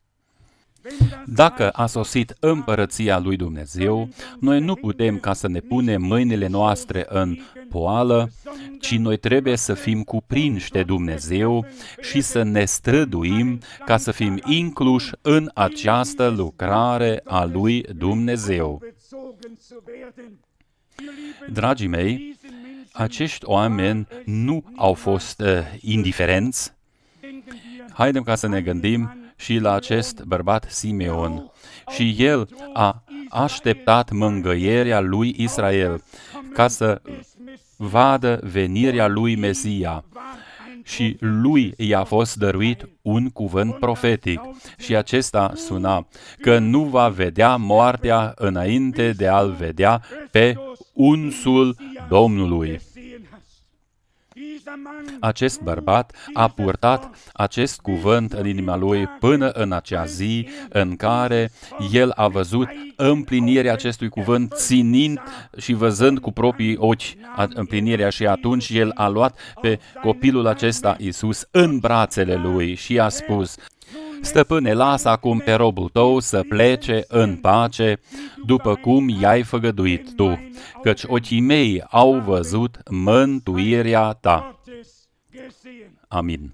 Dacă a sosit împărăția lui Dumnezeu, noi nu putem ca să ne punem mâinile noastre în poală, ci noi trebuie să fim cuprinși de Dumnezeu și să ne străduim ca să fim incluși în această lucrare a lui Dumnezeu. Dragii mei, acești oameni nu au fost uh, indiferenți. Haidem ca să ne gândim și la acest bărbat Simeon. Și el a așteptat mângâierea lui Israel ca să vadă venirea lui Mesia. Și lui i-a fost dăruit un cuvânt profetic. Și acesta suna că nu va vedea moartea înainte de a-l vedea pe unsul Domnului. Acest bărbat a purtat acest cuvânt în inima lui până în acea zi în care el a văzut împlinirea acestui cuvânt, ținind și văzând cu proprii ochi împlinirea, și atunci el a luat pe copilul acesta, Iisus, în brațele lui și a spus: Stăpâne, lasă acum pe robul tău să plece în pace, după cum i-ai făgăduit tu, căci ochii mei au văzut mântuirea ta. Amin.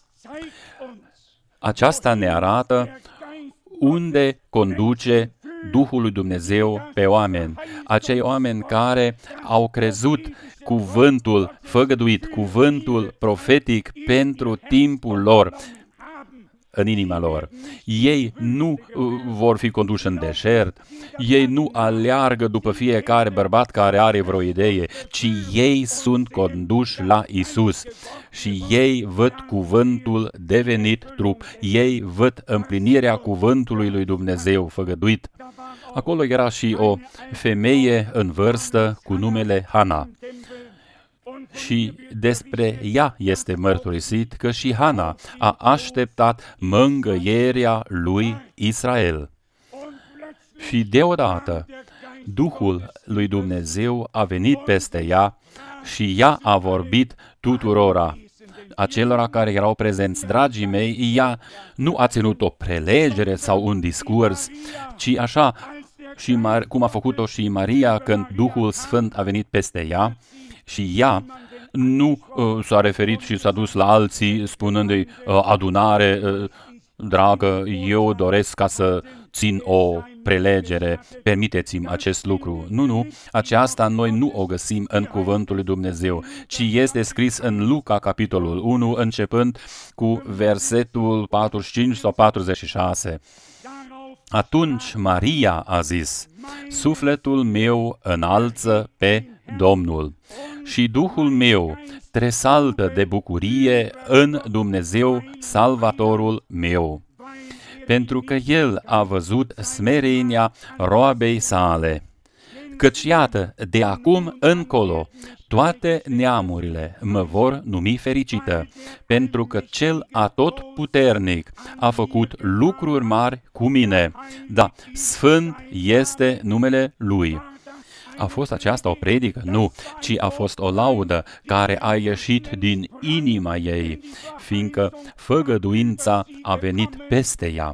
Aceasta ne arată unde conduce Duhul lui Dumnezeu pe oameni. Acei oameni care au crezut cuvântul făgăduit, cuvântul profetic pentru timpul lor, în inima lor. Ei nu uh, vor fi conduși în deșert, ei nu aleargă după fiecare bărbat care are vreo idee, ci ei sunt conduși la Isus și ei văd cuvântul devenit trup, ei văd împlinirea cuvântului lui Dumnezeu făgăduit. Acolo era și o femeie în vârstă cu numele Hana. Și despre ea este mărturisit că și Hana a așteptat mângâierea lui Israel. Și deodată Duhul lui Dumnezeu a venit peste ea și ea a vorbit tuturora. Acelora care erau prezenți, dragii mei, ea nu a ținut o prelegere sau un discurs, ci așa și Mar- cum a făcut-o și Maria când Duhul Sfânt a venit peste ea și ea nu uh, s-a referit și s-a dus la alții spunându-i uh, adunare, uh, dragă, eu doresc ca să țin o prelegere, permiteți-mi acest lucru. Nu, nu, aceasta noi nu o găsim în Cuvântul lui Dumnezeu, ci este scris în Luca, capitolul unu, începând cu versetul patruzeci și cinci sau patruzeci și șase. Atunci Maria a zis, sufletul meu înalță pe Domnul și Duhul meu tresaltă de bucurie în Dumnezeu, Salvatorul meu, pentru că El a văzut smerenia roabei sale. Căci iată, de acum încolo, toate neamurile mă vor numi fericită, pentru că Cel Atotputernic a făcut lucruri mari cu mine. Da, sfânt este numele Lui. A fost aceasta o predică? Nu, ci a fost o laudă care a ieșit din inima ei, fiindcă făgăduința a venit peste ea.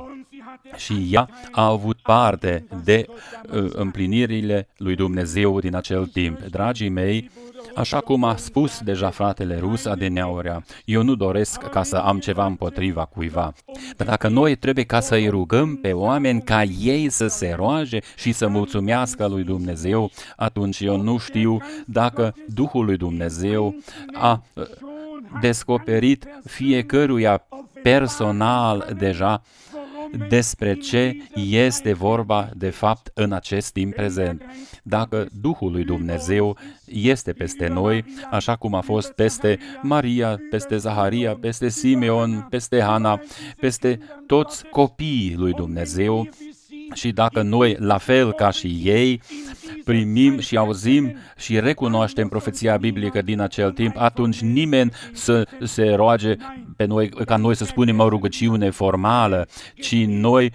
Și ea a avut parte de uh, împlinirile lui Dumnezeu din acel timp. Dragii mei, așa cum a spus deja fratele Rus adineaurea, eu nu doresc ca să am ceva împotriva cuiva. Dar dacă noi trebuie ca să-i rugăm pe oameni ca ei să se roage și să mulțumească lui Dumnezeu, atunci eu nu știu dacă Duhul lui Dumnezeu a uh, descoperit fiecăruia personal deja despre ce este vorba de fapt în acest timp prezent. Dacă Duhul lui Dumnezeu este peste noi, așa cum a fost peste Maria, peste Zaharia, peste Simeon, peste Hana, peste toți copiii lui Dumnezeu, și dacă noi, la fel ca și ei, primim și auzim și recunoaștem profeția biblică din acel timp, atunci nimeni să se roage pe noi, ca noi să spunem o rugăciune formală, ci noi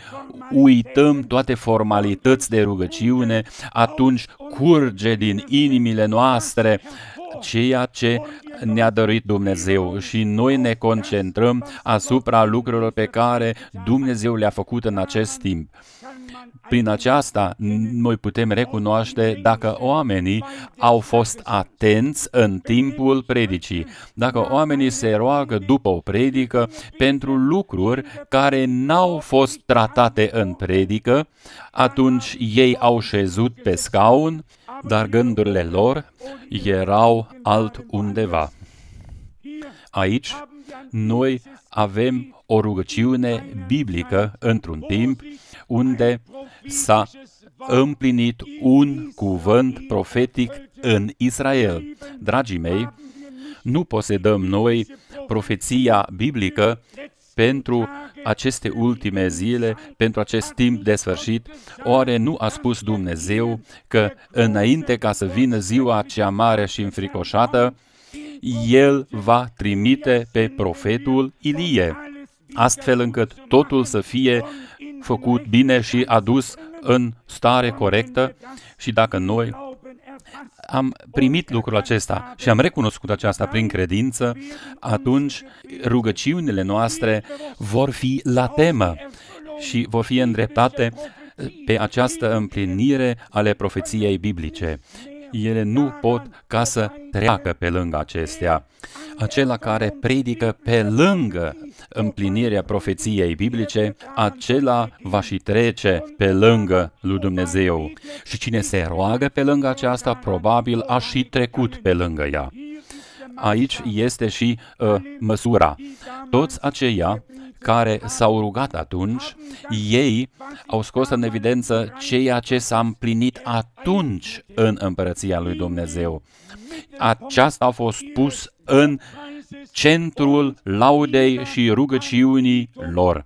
uităm toate formalități de rugăciune, atunci curge din inimile noastre ceea ce ne-a dăruit Dumnezeu și noi ne concentrăm asupra lucrurilor pe care Dumnezeu le-a făcut în acest timp. Prin aceasta, noi putem recunoaște dacă oamenii au fost atenți în timpul predicii, dacă oamenii se roagă după o predică pentru lucruri care n-au fost tratate în predică, atunci ei au șezut pe scaun, dar gândurile lor erau altundeva. Aici, noi avem o rugăciune biblică într-un timp unde s-a împlinit un cuvânt profetic în Israel. Dragii mei, nu posedăm noi profeția biblică pentru aceste ultime zile, pentru acest timp de sfârșit. Oare nu a spus Dumnezeu că înainte ca să vină ziua cea mare și înfricoșată, El va trimite pe profetul Ilie, astfel încât totul să fie făcut bine și adus în stare corectă? Și dacă noi am primit lucrul acesta și am recunoscut aceasta prin credință, atunci rugăciunile noastre vor fi la temă și vor fi îndreptate pe această împlinire ale profeției biblice. Ele nu pot ca să treacă pe lângă acestea. Acela care predică pe lângă împlinirea profeției biblice, acela va și trece pe lângă lui Dumnezeu. Și cine se roagă pe lângă aceasta, probabil a și trecut pe lângă ea. Aici este și uh, măsura. Toți aceia care s-au rugat atunci, ei au scos în evidență ceea ce s-a împlinit atunci în împărăția lui Dumnezeu. Aceasta a fost pus în centrul laudei și rugăciunii lor.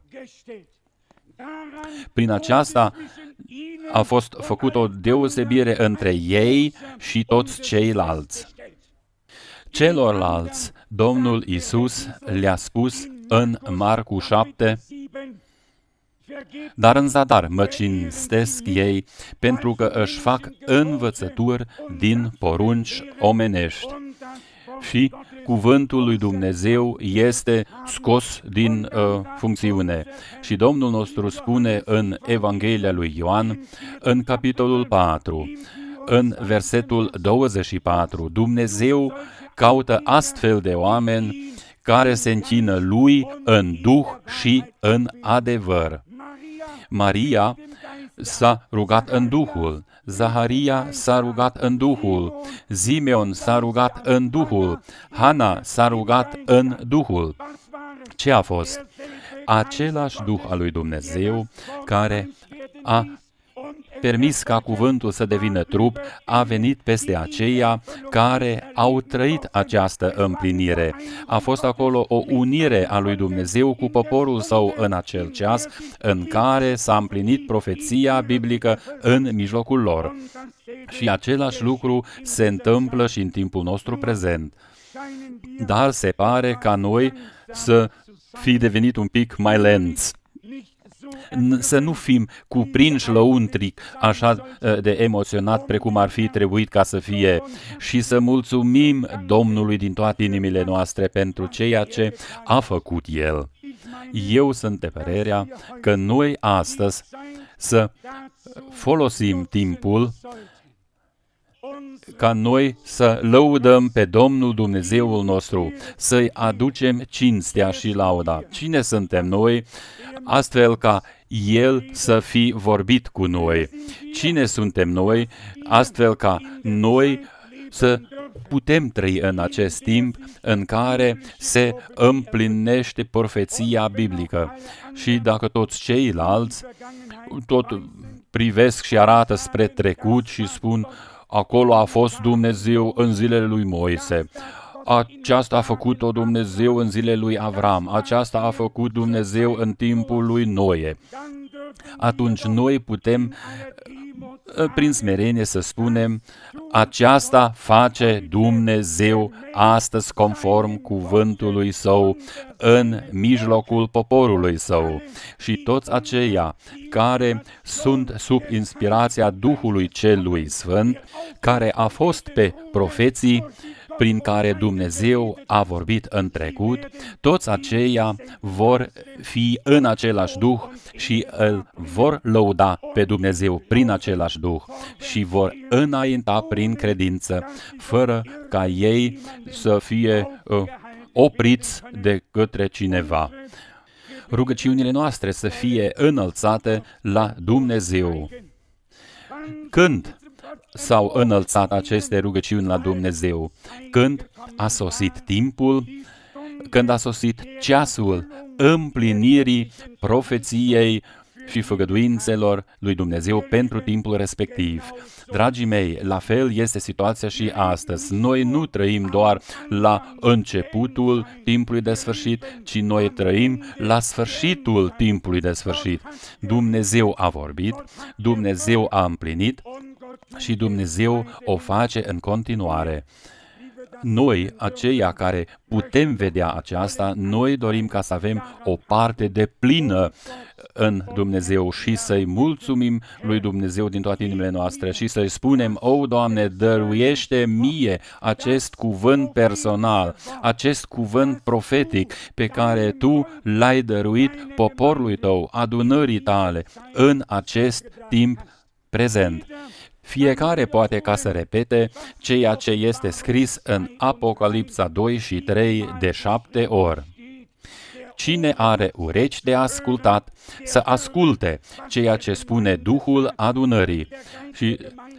Prin aceasta a fost făcută o deosebire între ei și toți ceilalți. Celorlalți, Domnul Iisus le-a spus în Marcu șapte, Dar în zadar mă cinstesc ei, pentru că își fac învățături din porunci omenești. Și cuvântul lui Dumnezeu este scos din uh, funcțiune. Și Domnul nostru spune în Evanghelia lui Ioan, în capitolul patru, în versetul douăzeci și patru, Dumnezeu caută astfel de oameni care se închină lui în duh și în adevăr. Maria s-a rugat în Duhul, Zaharia s-a rugat în Duhul, Simeon s-a rugat în Duhul, Hana s-a rugat în Duhul. Ce a fost? Același Duh al lui Dumnezeu care a permis ca cuvântul să devină trup, a venit peste aceia care au trăit această împlinire. A fost acolo o unire a lui Dumnezeu cu poporul său în acel ceas în care s-a împlinit profeția biblică în mijlocul lor. Și același lucru se întâmplă și în timpul nostru prezent. Dar se pare ca noi să fi devenit un pic mai lenți. Să nu fim cuprinși lăuntric, așa de emoționat precum ar fi trebuit ca să fie, și să mulțumim Domnului din toate inimile noastre pentru ceea ce a făcut El. Eu sunt de părerea că noi astăzi să folosim timpul ca noi să lăudăm pe Domnul Dumnezeul nostru, să-i aducem cinstea și lauda. Cine suntem noi, astfel ca El să fi vorbit cu noi? Cine suntem noi, astfel ca noi să putem trăi în acest timp în care se împlinește profeția biblică? Și dacă toți ceilalți tot privesc și arată spre trecut și spun: acolo a fost Dumnezeu în zilele lui Moise, aceasta a făcut-o Dumnezeu în zilele lui Avram, aceasta a făcut Dumnezeu în timpul lui Noe, atunci noi putem, prin smerenie, să spunem: aceasta face Dumnezeu astăzi conform cuvântului Său în mijlocul poporului Său. Și toți aceia care sunt sub inspirația Duhului Celui Sfânt, care a fost pe profeții prin care Dumnezeu a vorbit în trecut, toți aceia vor fi în același Duh și îl vor lăuda pe Dumnezeu prin același Duh și vor înainta prin credință, fără ca ei să fie uh, opriți de către cineva. Rugăciunile noastre să fie înălțate la Dumnezeu. Când s-au înălțat aceste rugăciuni la Dumnezeu? Când a sosit timpul, când a sosit ceasul împlinirii profeției și făgăduințelor lui Dumnezeu pentru timpul respectiv. Dragii mei, la fel este situația și astăzi. Noi nu trăim doar la începutul timpului de sfârșit, ci noi trăim la sfârșitul timpului de sfârșit. Dumnezeu a vorbit, Dumnezeu a împlinit și Dumnezeu o face în continuare. Noi, aceia care putem vedea aceasta, noi dorim ca să avem o parte de plină în Dumnezeu și să-i mulțumim lui Dumnezeu din toate inimile noastre și să-i spunem: o, Doamne, dăruiește mie acest cuvânt personal, acest cuvânt profetic pe care Tu l-ai dăruit poporului Tău, adunării Tale, în acest timp prezent. Fiecare poate ca să repete ceea ce este scris în Apocalipsa doi și trei de șapte ori. Cine are urechi de ascultat, să asculte ceea ce spune Duhul adunării. Și,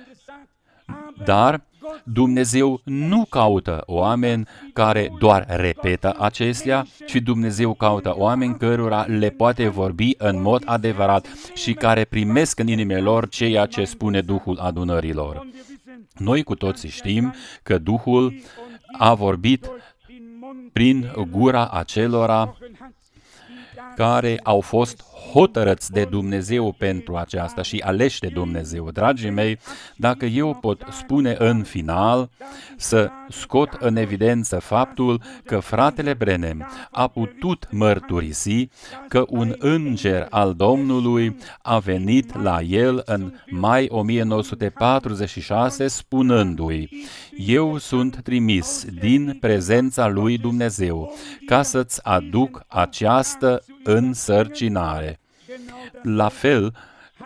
dar Dumnezeu nu caută oameni care doar repetă acestea, ci Dumnezeu caută oameni cărora le poate vorbi în mod adevărat și care primesc în inimile lor ceea ce spune Duhul adunărilor. Noi cu toții știm că Duhul a vorbit prin gura acelora care au fost hotărăți de Dumnezeu pentru aceasta și aleși de Dumnezeu. Dragii mei, dacă eu pot spune în final, să scot în evidență faptul că fratele Branham a putut mărturisi că un înger al Domnului a venit la el în mai o mie nouă sute patruzeci și șase spunându-i: eu sunt trimis din prezența lui Dumnezeu ca să-ți aduc această însărcinare. La fel,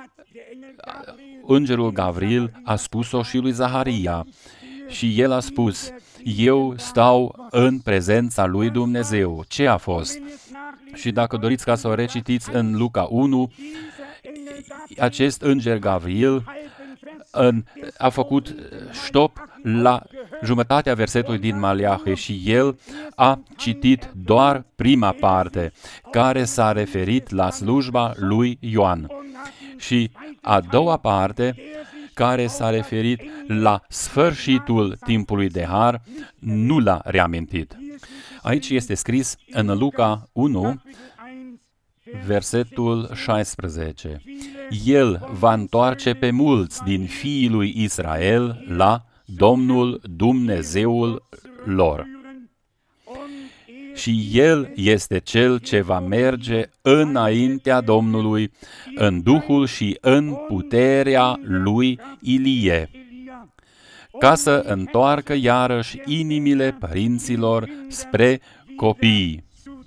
îngerul Gavril a spus-o și lui Zaharia și el a spus: eu stau în prezența lui Dumnezeu. Ce a fost? Și dacă doriți ca să o recitiți în Luca unu, acest înger Gavril în, a făcut stop la jumătatea versetului din Maleahi și el a citit doar prima parte, care s-a referit la slujba lui Ioan. Și a doua parte, care s-a referit la sfârșitul timpului de har, nu l-a reamintit. Aici este scris în Luca unu, versetul șaisprezece. El va întoarce pe mulți din fiii lui Israel la Domnul Dumnezeul lor. Și El este Cel ce va merge înaintea Domnului în duhul și în puterea lui Ilie, ca să întoarcă iarăși inimile părinților spre copii.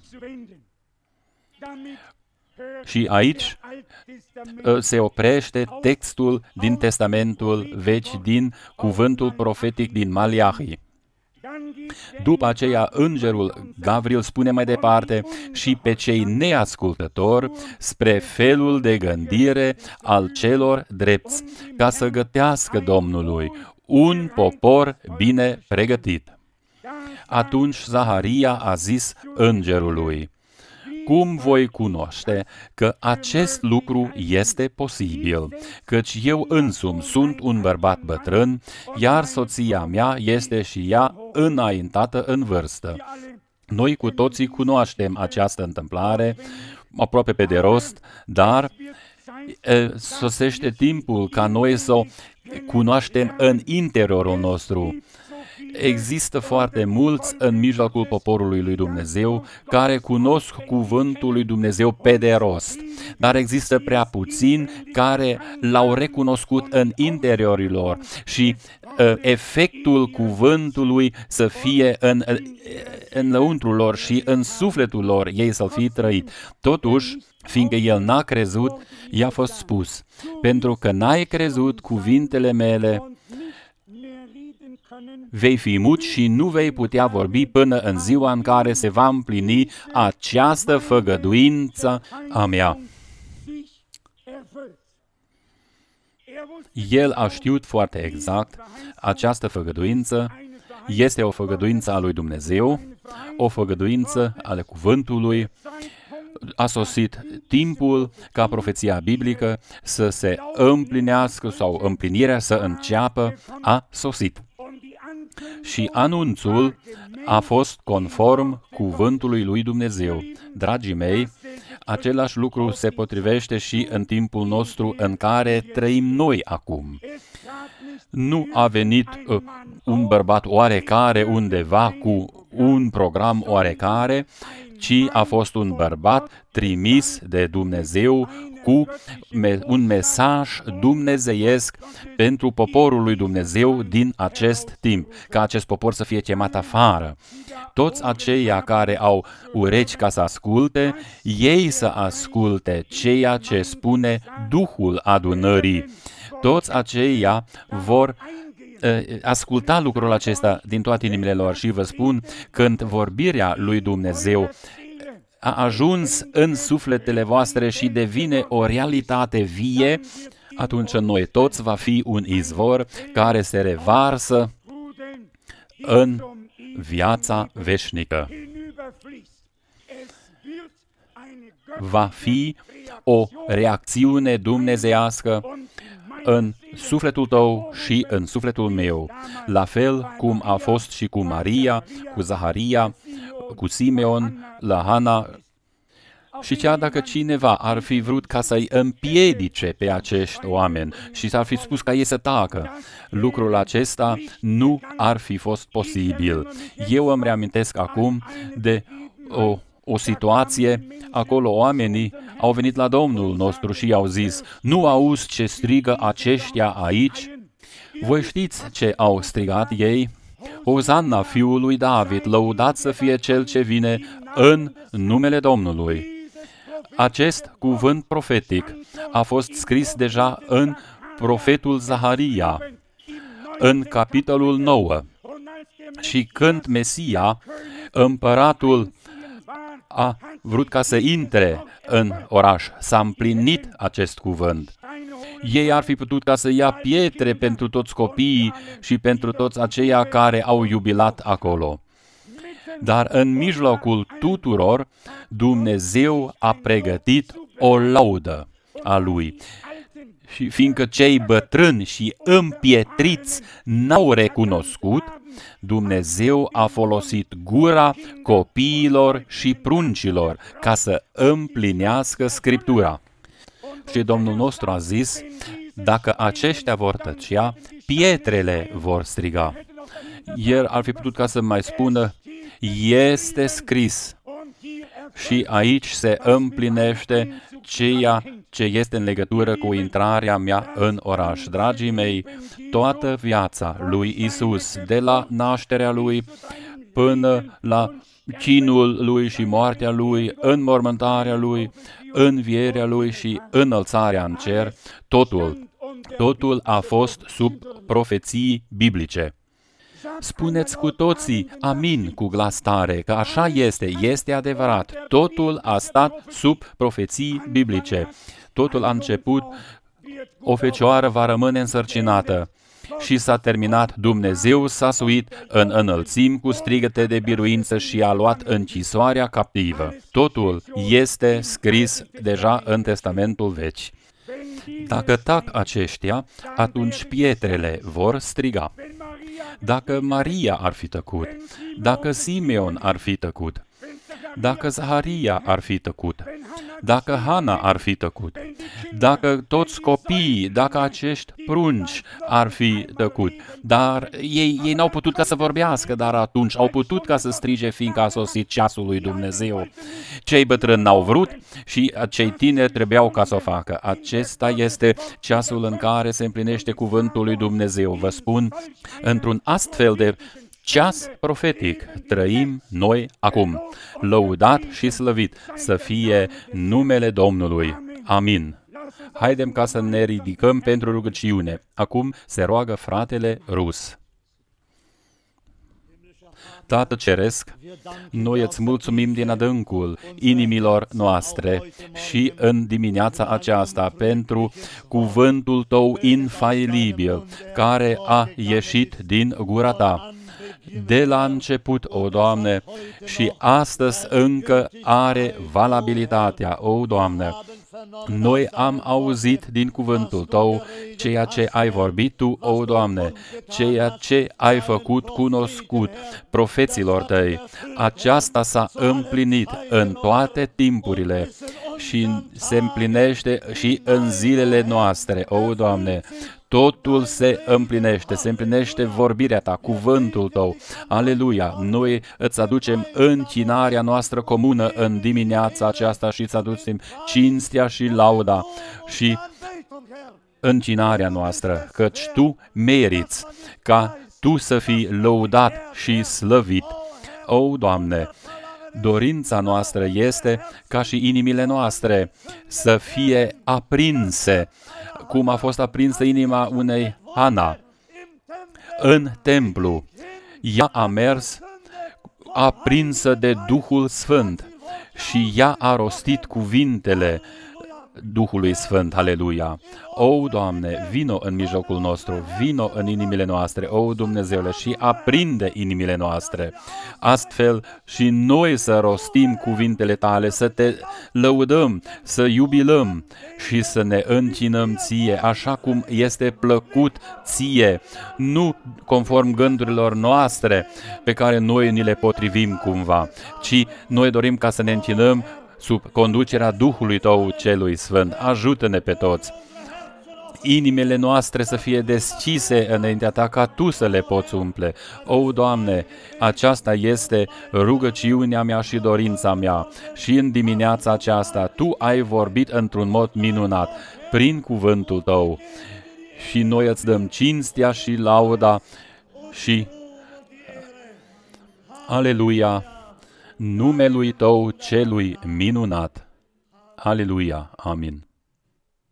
Și aici se oprește textul din Testamentul Vechi, din cuvântul profetic din Maleahi. După aceea, îngerul Gavril spune mai departe: și pe cei neascultători spre felul de gândire al celor drepți, ca să gătească Domnului un popor bine pregătit. Atunci Zaharia a zis îngerului: cum voi cunoaște că acest lucru este posibil, căci eu însumi sunt un bărbat bătrân, iar soția mea este și ea înaintată în vârstă. Noi cu toții cunoaștem această întâmplare, aproape pe de rost, dar e, sosește timpul ca noi să o cunoaștem în interiorul nostru. Există foarte mulți în mijlocul poporului lui Dumnezeu care cunosc cuvântul lui Dumnezeu pe de rost, dar există prea puțini care l-au recunoscut în interiorul lor și uh, efectul cuvântului să fie în, uh, în lăuntrul lor și în sufletul lor, ei să-l fie trăit. Totuși, fiindcă el n-a crezut, i-a fost spus: pentru că n-ai crezut cuvintele mele, vei fi mut și nu vei putea vorbi până în ziua în care se va împlini această făgăduință a mea. El a știut foarte exact, această făgăduință este o făgăduință a lui Dumnezeu, o făgăduință ale cuvântului. A sosit timpul ca profeția biblică să se împlinească sau împlinirea să înceapă, a sosit. Și anunțul a fost conform cuvântului lui Dumnezeu. Dragii mei, același lucru se potrivește și în timpul nostru în care trăim noi acum. Nu a venit uh, un bărbat oarecare undeva cu un program oarecare, ci a fost un bărbat trimis de Dumnezeu cu un mesaj dumnezeiesc pentru poporul lui Dumnezeu din acest timp, ca acest popor să fie chemat afară. Toți aceia care au urechi ca să asculte, ei să asculte ceea ce spune Duhul adunării. Toți aceia vor asculta lucrul acesta din toate inimile lor și vă spun, când vorbirea lui Dumnezeu a ajuns în sufletele voastre și devine o realitate vie, atunci în noi toți va fi un izvor care se revarsă în viața veșnică. Va fi o reacțiune dumnezeiască în sufletul tău și în sufletul meu, la fel cum a fost și cu Maria, cu Zaharia, cu Simeon, la Hana Și chiar dacă cineva ar fi vrut ca să-i împiedice pe acești oameni și s-ar fi spus ca ei să tacă, lucrul acesta nu ar fi fost posibil. Eu îmi reamintesc acum de o, o situație, acolo oamenii au venit la Domnul nostru și i-au zis: nu auzi ce strigă aceștia aici? Voi știți ce au strigat ei? Ozanna fiului David, lăudat să fie cel ce vine în numele Domnului. Acest cuvânt profetic a fost scris deja în profetul Zaharia, în capitolul nouă. Și când Mesia, împăratul, a vrut ca să intre în oraș, s-a împlinit acest cuvânt. Ei ar fi putut ca să ia pietre pentru toți copiii și pentru toți aceia care au jubilat acolo. Dar în mijlocul tuturor, Dumnezeu a pregătit o laudă a Lui. Și fiindcă cei bătrâni și împietriți n-au recunoscut, Dumnezeu a folosit gura copiilor și pruncilor ca să împlinească Scriptura. Și Domnul nostru a zis: dacă aceștia vor tăcea, pietrele vor striga. El ar fi putut ca să mai spună: este scris. Și aici se împlinește ceea ce este în legătură cu intrarea mea în oraș. Dragii mei, toată viața lui Isus, de la nașterea lui până la chinul lui și moartea lui, înmormântarea lui, învierea lui și înălțarea în cer, totul, totul a fost sub profeții biblice. Spuneți cu toții amin cu glas tare, că așa este, este adevărat. Totul a stat sub profeții biblice. Totul a început, o fecioară va rămâne însărcinată. Și s-a terminat, Dumnezeu s-a suit în înălțimi cu strigăte de biruință și a luat închisoarea captivă. Totul este scris deja în Testamentul Vechi. Dacă tac aceștia, atunci pietrele vor striga. Dacă Maria ar fi tăcut, dacă Simeon ar fi tăcut, dacă Zaharia ar fi tăcut, dacă Hana ar fi tăcut, dacă toți copiii, dacă acești prunci ar fi tăcut, dar ei, ei n-au putut ca să vorbească, dar atunci au putut ca să strige, fiindcă a sosit ceasul lui Dumnezeu. Cei bătrâni n-au vrut și cei tineri trebuiau ca să o facă. Acesta este ceasul în care se împlinește cuvântul lui Dumnezeu. Vă spun, într-un astfel de ceas profetic trăim noi acum. Lăudat și slăvit să fie numele Domnului. Amin. Haidem ca să ne ridicăm pentru rugăciune. Acum se roagă fratele Rus. Tată Ceresc, noi îți mulțumim din adâncul inimilor noastre și în dimineața aceasta pentru cuvântul Tău infailibil care a ieșit din gura Ta. De la început, o Doamne, și astăzi încă are valabilitatea, o Doamne. Noi am auzit din cuvântul Tău ceea ce ai vorbit Tu, o Doamne, ceea ce ai făcut cunoscut profeților Tăi. Aceasta s-a împlinit în toate timpurile și se împlinește și în zilele noastre, o Doamne. Totul se împlinește, se împlinește vorbirea Ta, cuvântul Tău. Aleluia! Noi îți aducem închinarea noastră comună în dimineața aceasta și îți aducem cinstea și lauda și închinarea noastră, căci Tu meriți ca Tu să fii lăudat și slăvit. O, Doamne! Dorința noastră este ca și inimile noastre să fie aprinse, cum a fost aprinsă inima unei Hana în templu. Ea a mers aprinsă de Duhul Sfânt și ea a rostit cuvintele Duhului Sfânt, aleluia! O, Doamne, vino în mijlocul nostru, vino în inimile noastre, o, Dumnezeule, și aprinde inimile noastre. Astfel și noi să rostim cuvintele Tale, să Te lăudăm, să iubilăm și să ne închinăm Ție, așa cum este plăcut Ție, nu conform gândurilor noastre pe care noi ni le potrivim cumva, ci noi dorim ca să ne închinăm sub conducerea Duhului Tău celui Sfânt. Ajută-ne pe toți. Inimile noastre să fie deschise înaintea Ta ca Tu să le poți umple. O, Doamne, aceasta este rugăciunea mea și dorința mea. Și în dimineața aceasta Tu ai vorbit într-un mod minunat prin cuvântul Tău. Și noi îți dăm cinstea și lauda și aleluia numelui Tău celui minunat. Aleluia. Amin.